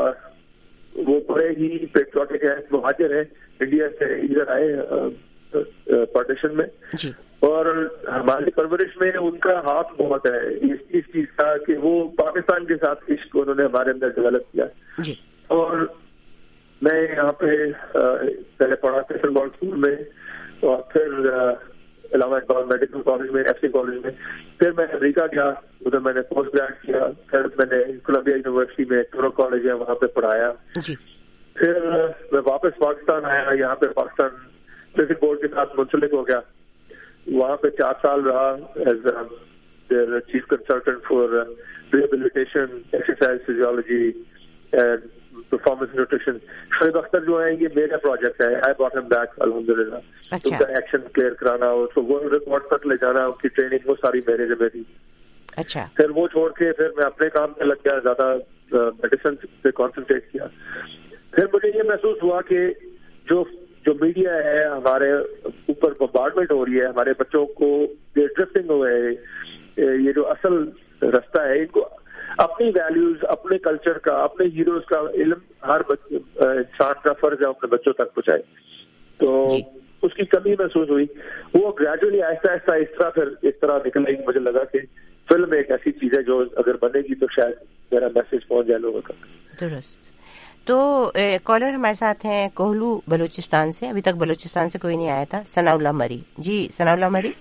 P: وہ بڑے ہی پیٹریوٹک ہیں, مہاجر ہیں, انڈیا سے ادھر آئے پارٹیشن میں جی. اور ہماری پرورش میں ان کا ہاتھ بہت ہے اس چیز کا کہ وہ پاکستان کے ساتھ عشق انہوں نے ہمارے اندر ڈیولپ کیا جی. اور میں یہاں پہ پہلے پڑھا کرسن بال اسکول میں, اور پھر علامہ اقبال میڈیکل کالج میں, ایف سی کالج میں, پھر میں امریکہ گیا, ادھر میں نے پوسٹ گریڈ کیا, پھر میں نے کولمبیا یونیورسٹی میں ٹورو کالج ہے وہاں پہ پڑھایا جی. پھر میں واپس پاکستان آیا, یہاں پہ پاکستان کرکٹ بورڈ کے ساتھ منسلک ہو گیا, وہاں پہ چار سال رہا as chief consultant for rehabilitation, exercise physiology and performance nutrition. Shoaib Akhtar جو ہے یہ میرا پروجیکٹ ہے, آئی بrought him back الحمدللہ. ان کا ایکشن کلیئر کرانا, اس کو ورلڈ ریکارڈ تک لے جانا, ان کی ٹریننگ وہ ساری میرے ذمہ تھی. اچھا. پھر وہ چھوڑ کے پھر میں اپنے کام پہ لگ گیا, زیادہ میڈیسن پہ کانسنٹریٹ کیا. پھر مجھے یہ محسوس ہوا کہ جو جو میڈیا ہے ہمارے اوپر بمبارڈمنٹ ہو رہی ہے, ہمارے بچوں کو ڈرفٹنگ ہوئے, یہ جو اصل رستہ ہے, ان کو اپنی ویلیوز, اپنے کلچر کا, اپنے ہیروز کا علم ہر انسان کا فرض ہے اپنے بچوں تک پہنچائے. تو اس کی کمی محسوس ہوئی. وہ گریجولی آہستہ آہستہ اس طرح پھر اس طرح نکل گئی. مجھے لگا کہ فلم ایک ایسی چیز ہے جو اگر بنے گی تو شاید میرا میسج پہنچ جائے لوگوں تک.
F: درست. تو کالر ہمارے ساتھ ہیں کوہلو بلوچستان سے, ابھی تک بلوچستان سے کوئی نہیں آیا تھا, ثناء اللہ مری. جی ثناء اللہ مری.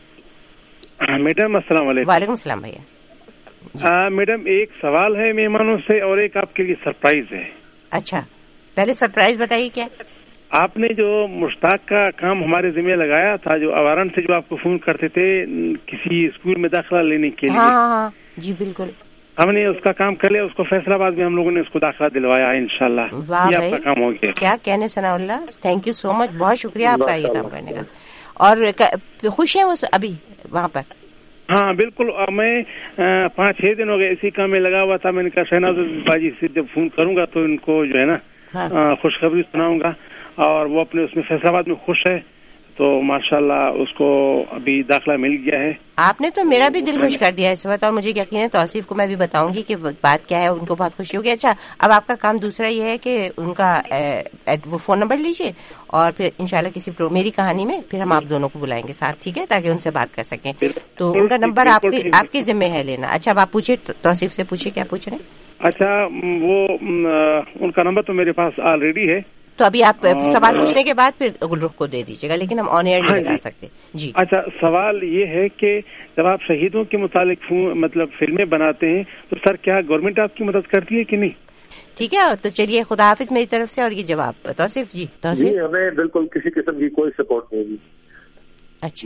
S: میڈم السلام علیکم.
F: وعلیکم السلام بھیا.
S: میڈم ایک سوال ہے مہمانوں سے اور ایک آپ کے لیے سرپرائز ہے.
F: اچھا, پہلے سرپرائز بتائیے کیا.
S: آپ نے جو مشتاق کا کام ہمارے ذمہ لگایا تھا, جو اوارن سے جو آپ کو فون کرتے تھے کسی اسکول میں داخلہ لینے کے لیے.
F: ہاں ہاں جی بالکل,
S: ہم نے اس کا کام کر لیا, اس کو فیصلہ آباد میں ہم لوگوں نے اس کو داخلہ دلوایا انشاءاللہ. یہ آپ کا کام ہو گیا.
F: کیا کہنے ثناء اللہ, تھینک یو سو مچ, بہت شکریہ آپ کا یہ کام کرنے کا. اور خوش ہیں وہ ابھی وہاں پر.
S: ہاں بالکل, میں پانچ چھ دن ہو گئے اسی کام میں لگا ہوا تھا. میں نے کہا شہناز باجی سے جب فون کروں گا تو ان کو جو ہے نا خوشخبری سناؤں گا, اور وہ اپنے اس میں فیصلہ آباد میں خوش ہے. تو ماشاءاللہ اس کو ابھی داخلہ مل گیا ہے.
F: آپ نے تو میرا بھی دل خوش کر دیا اس وقت, اور مجھے یقین ہے توصیف کو میں بھی بتاؤں گی کہ بات کیا ہے, ان کو بہت خوشی ہوگی. اچھا, اب آپ کا کام دوسرا یہ ہے کہ ان کا وہ فون نمبر لیجیے, اور پھر انشاءاللہ کسی میری کہانی میں پھر ہم آپ دونوں کو بلائیں گے ساتھ, ٹھیک ہے, تاکہ ان سے بات کر سکیں. تو ان کا نمبر آپ کے آپ کے ذمہ ہے لینا. اچھا, اب آپ پوچھیے, توصیف سے پوچھیے کیا پوچھ رہے ہیں.
S: اچھا, وہ ان کا نمبر تو میرے پاس آلریڈی ہے,
F: تو ابھی آپ سوال پوچھنے کے بعد پھر گلرخ کو دے دیجیے گا, لیکن ہم آن ایئر نہیں بتا سکتے. جی
S: اچھا, سوال یہ ہے کہ جب آپ شہیدوں کے متعلق مطلب فلمیں بناتے ہیں تو سر کیا گورنمنٹ آپ کی مدد کرتی ہے کہ نہیں؟
F: ٹھیک ہے, تو چلیے خدا حافظ میری طرف سے. اور یہ جواب توصیف. جی
P: توصیف. جی ہمیں بالکل کسی قسم کی کوئی سپورٹ نہیں ہوگی.
F: اچھا,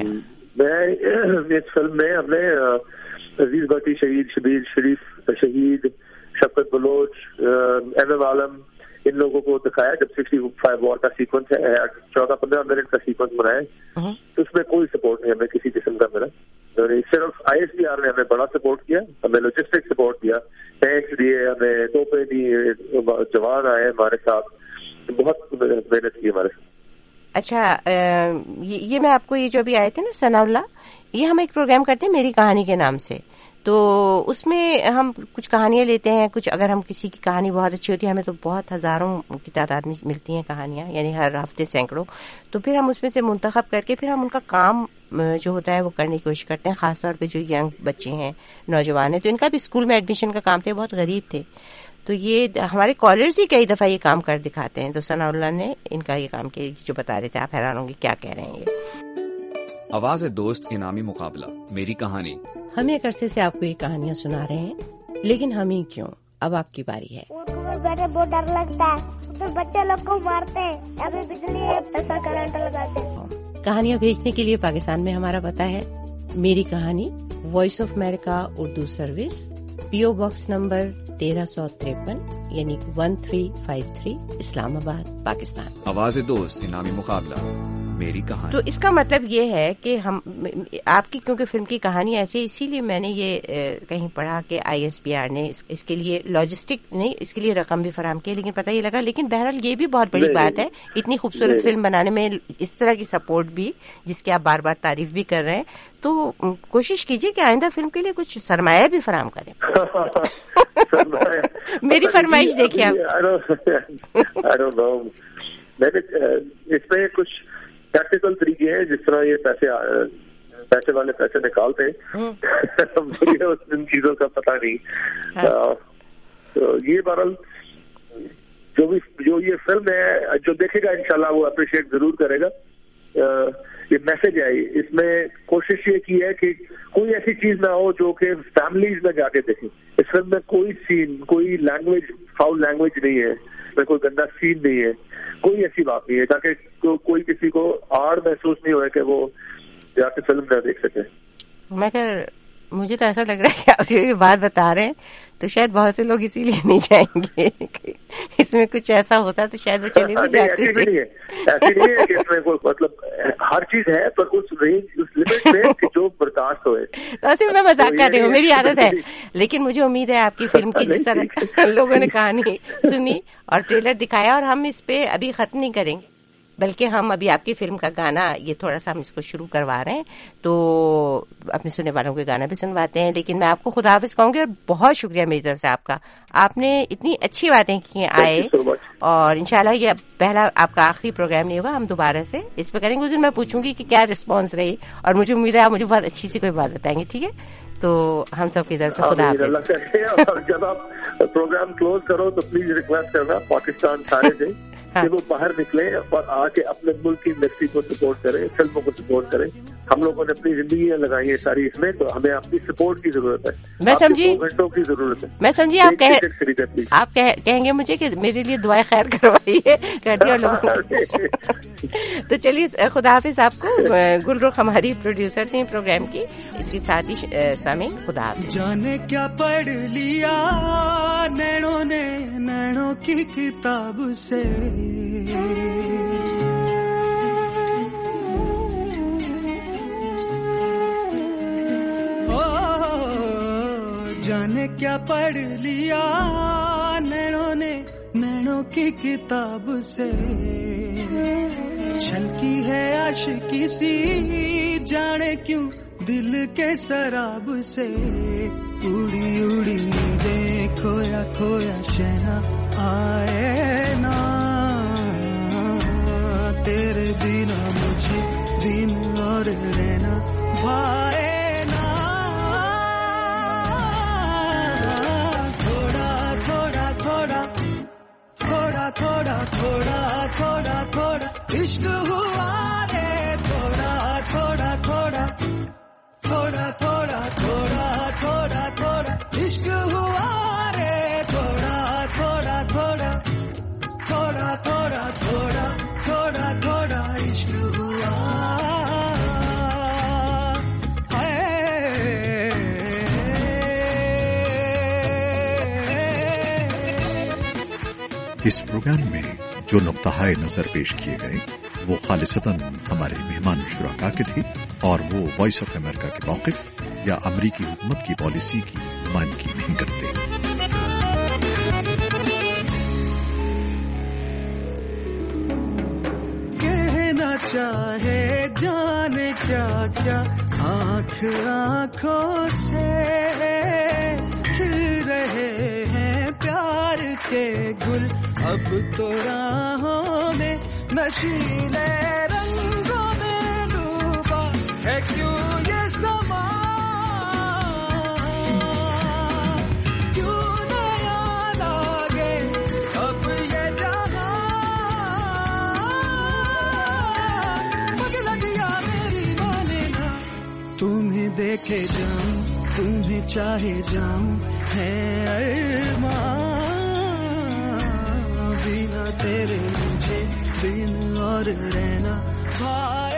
P: میں اس فلم میں ہم نے عزیز بھٹی شہید, شبیر شریف شہید, شفقت بلوچ, ایم ایم عالم, ان لوگوں کو دکھایا. جب سکسٹی فائیو وار کا سیکوینس ہے, چودہ پندرہ منٹ کا سیکوینس بنایا, تو اس میں کوئی سپورٹ نہیں ہمیں کسی قسم کا ملا. صرف آئی ایس پی آر نے ہمیں بڑا سپورٹ کیا, ہمیں لاجسٹک سپورٹ دیا, ٹینکس دیے, ہمیں توپے دیے, جوان آئے ہمارے ساتھ, بہت محنت کی ہمارے ساتھ.
F: اچھا, یہ میں آپ کو یہ جو ابھی آئے تھے نا ثناء اللہ, یہ ہم ایک پروگرام کرتے ہیں میری کہانی کے نام سے. تو اس میں ہم کچھ کہانیاں لیتے ہیں. کچھ اگر ہم کسی کی کہانی بہت اچھی ہوتی ہے, ہمیں تو بہت ہزاروں کی تعداد میں ملتی ہیں کہانیاں, یعنی ہر ہفتے سینکڑوں, تو پھر ہم اس میں سے منتخب کر کے پھر ہم ان کا کام جو ہوتا ہے وہ کرنے کی کوشش کرتے ہیں. خاص طور پہ جو ینگ بچے ہیں, نوجوان ہیں, تو ان کا بھی اسکول میں ایڈمیشن کا کام تھے, بہت غریب تھے, تو یہ ہمارے کالرز ہی کئی دفعہ یہ کام کر دکھاتے ہیں. تو ثناء اللہ نے ان کا یہ کام کیا جو بتا رہے تھے, آپ حیران ہوں گے کیا کہہ رہے ہیں یہ.
H: آواز دوست انعامی مقابلہ میری کہانی.
F: ہم ایک عرصے سے آپ کو یہ کہانیاں سنا رہے ہیں, لیکن ہم ہی کیوں, اب آپ کی باری ہے.
J: بیٹھے بہت ڈر لگتا ہے, تو بچے لوگ کو مارتے ہیں, ابھی بجلی ایسا کرنٹ لگاتے ہیں.
F: کہانیاں بھیجنے کے لیے پاکستان میں ہمارا پتہ ہے میری کہانی, voice of America Urdu service, P O box number تیرہ سو تریپن یعنی one three five three, Islamabad, Pakistan.
H: آواز دوست انعامی مقابلہ میری کہانی.
F: تو اس کا مطلب یہ ہے کہ ہم آپ کی کیونکہ فلم کی کہانی ایسی, اسی لیے میں نے یہ کہیں پڑھا کہ آئی ایس پی آر نے اس کے لیے لاجسٹک نہیں, اس کے لیے رقم بھی فراہم کی, لیکن پتہ یہ لگا. لیکن بہرحال یہ بھی بہت بڑی بات ہے, اتنی خوبصورت فلم بنانے میں اس طرح کی سپورٹ بھی, جس کی آپ بار بار تعریف بھی کر رہے ہیں. تو کوشش کیجیے کہ آئندہ فلم کے لیے کچھ سرمایہ بھی فراہم کریں. میری فرمائش دیکھیے آپ.
P: اس میں کچھ ٹیکنیکل طریقے ہیں جس طرح یہ پیسے پیسے والے پیسے نکالتے ہیں, مجھے ان چیزوں کا پتہ نہیں. تو یہ بہرحال جو بھی جو یہ فلم ہے, جو دیکھے گا انشاءاللہ وہ اپریشیٹ ضرور کرے گا. یہ میسج ہے, اس میں کوشش یہ کی ہے کہ کوئی ایسی چیز نہ ہو جو کہ فیملیز میں جا کے دیکھیں. اس فلم میں کوئی سین, کوئی لینگویج, فاؤل لینگویج نہیں ہے, اس میں کوئی گندا سین نہیں ہے, کوئی ایسی بات نہیں ہے, تاکہ کوئی کسی کو آڑ محسوس نہیں ہوئے کہ وہ جا کے فلم نہ دیکھ سکے.
F: میں کہ مجھے تو ایسا لگ رہا ہے کہ آپ یہ بات بتا رہے ہیں تو شاید بہت سے لوگ اسی لیے نہیں جائیں گے, اس میں کچھ ایسا ہوتا تو شاید وہ چلے بھی جاتے.
P: ایسی نہیں ہے, ایسی نہیں ہے کہ اس میں کوئی مطلب ہر چیز ہے, پر اس رینج, اس لمٹ میں کہ جو برداشت ہوئے.
F: تو اصل میں مذاق کر رہی ہوں, میری عادت ہے, لیکن مجھے امید ہے آپ کی فلم کی جس طرح لوگوں نے کہانی سنی اور ٹریلر دکھایا, اور ہم اس پہ ابھی ختم نہیں کریں گے, بلکہ ہم ابھی آپ کی فلم کا گانا یہ تھوڑا سا ہم اس کو شروع کروا رہے ہیں, تو اپنے سننے والوں کے گانا بھی سنواتے ہیں. لیکن میں آپ کو خدا حافظ کہوں گی, اور بہت شکریہ میری طرف سے آپ کا, آپ نے اتنی اچھی باتیں کی آئے, اور انشاءاللہ یہ پہلا آپ کا آخری پروگرام نہیں ہوگا, ہم دوبارہ سے اس پہ کریں گے. اس دن میں پوچھوں گی کہ کیا رسپانس رہی, اور مجھے امید ہے آپ مجھے بہت اچھی سی کوئی بات بتائیں گے, ٹھیک ہے؟ تو ہم سب کی طرف سے خدا حافظ.
P: جب آپ پروگرام کلوز کرو تو پلیز ریکویسٹ کرنا پاکستان سارے سے کہ وہ باہر نکلیں اور آ کے اپنے ملک کی انڈسٹری کو سپورٹ کریں, فلموں کو سپورٹ کریں. ہم لوگوں نے اپنی زندگیاں لگائی ہیں ساری اس میں, تو ہمیں اپنی سپورٹ کی ضرورت ہے,
F: میں سمجھی
P: گھنٹوں کی ضرورت ہے.
F: میں سمجھی آپ کہیں آپ کہیں گے مجھے کہ میرے لیے دعائیں خیر کروائیے کر دی اور لوگوں. تو چلیے خدا حافظ آپ کو. گل رخ ہماری پروڈیوسر تھے پروگرام کی, اس کے ساتھ ہی سامعین خدا حافظ.
D: جانے کیا پڑھ لیا نینوں نے نینوں کی کتاب سے, جانے کیا پڑھ لیا نینوں نے نینوں کی کتاب سے, چھلکی ہے عاشقی سی جانے کیوں دل کے سراب سے, اڑی اڑی نیندیں کھویا کھویا شہنا آئے نا, تیرے بنا مجھے دن اور رہنا بھائے نا, تھوڑا تھوڑا تھوڑا تھوڑا تھوڑا تھوڑا تھوڑا تھوڑا عشق ہوا رے, تھوڑا تھوڑا تھوڑا تھوڑا تھوڑا تھوڑا تھوڑا تھوڑا عشق ہوا رے, تھوڑا تھوڑا تھوڑا تھوڑا تھوڑا تھوڑا تھوڑا تھوڑا عشق ہوا.
T: اس پروگرام میں جو نقطۂ نظر پیش کیے گئے وہ خالصتاً ہمارے مہمان شرکا کے تھے, اور وہ وائس آف امریکہ کے موقف یا امریکی حکومت کی پالیسی کی نمائندگی نہیں کرتے.
D: کہنا چاہے جانے کیا کیا آنکھ آنکھوں سے, اب تو راہوں میں نشیلے رنگوں میں ڈوبا ہے کیوں یہ سما، کیوں نیا لاگے اب یہ جہاں، پگلا دیا میری مانے نا، تمہیں دیکھے جاؤں تمہیں چاہے جاؤں ہے ارمان، بنا تیرے مجھے دن اور رہنا بھائی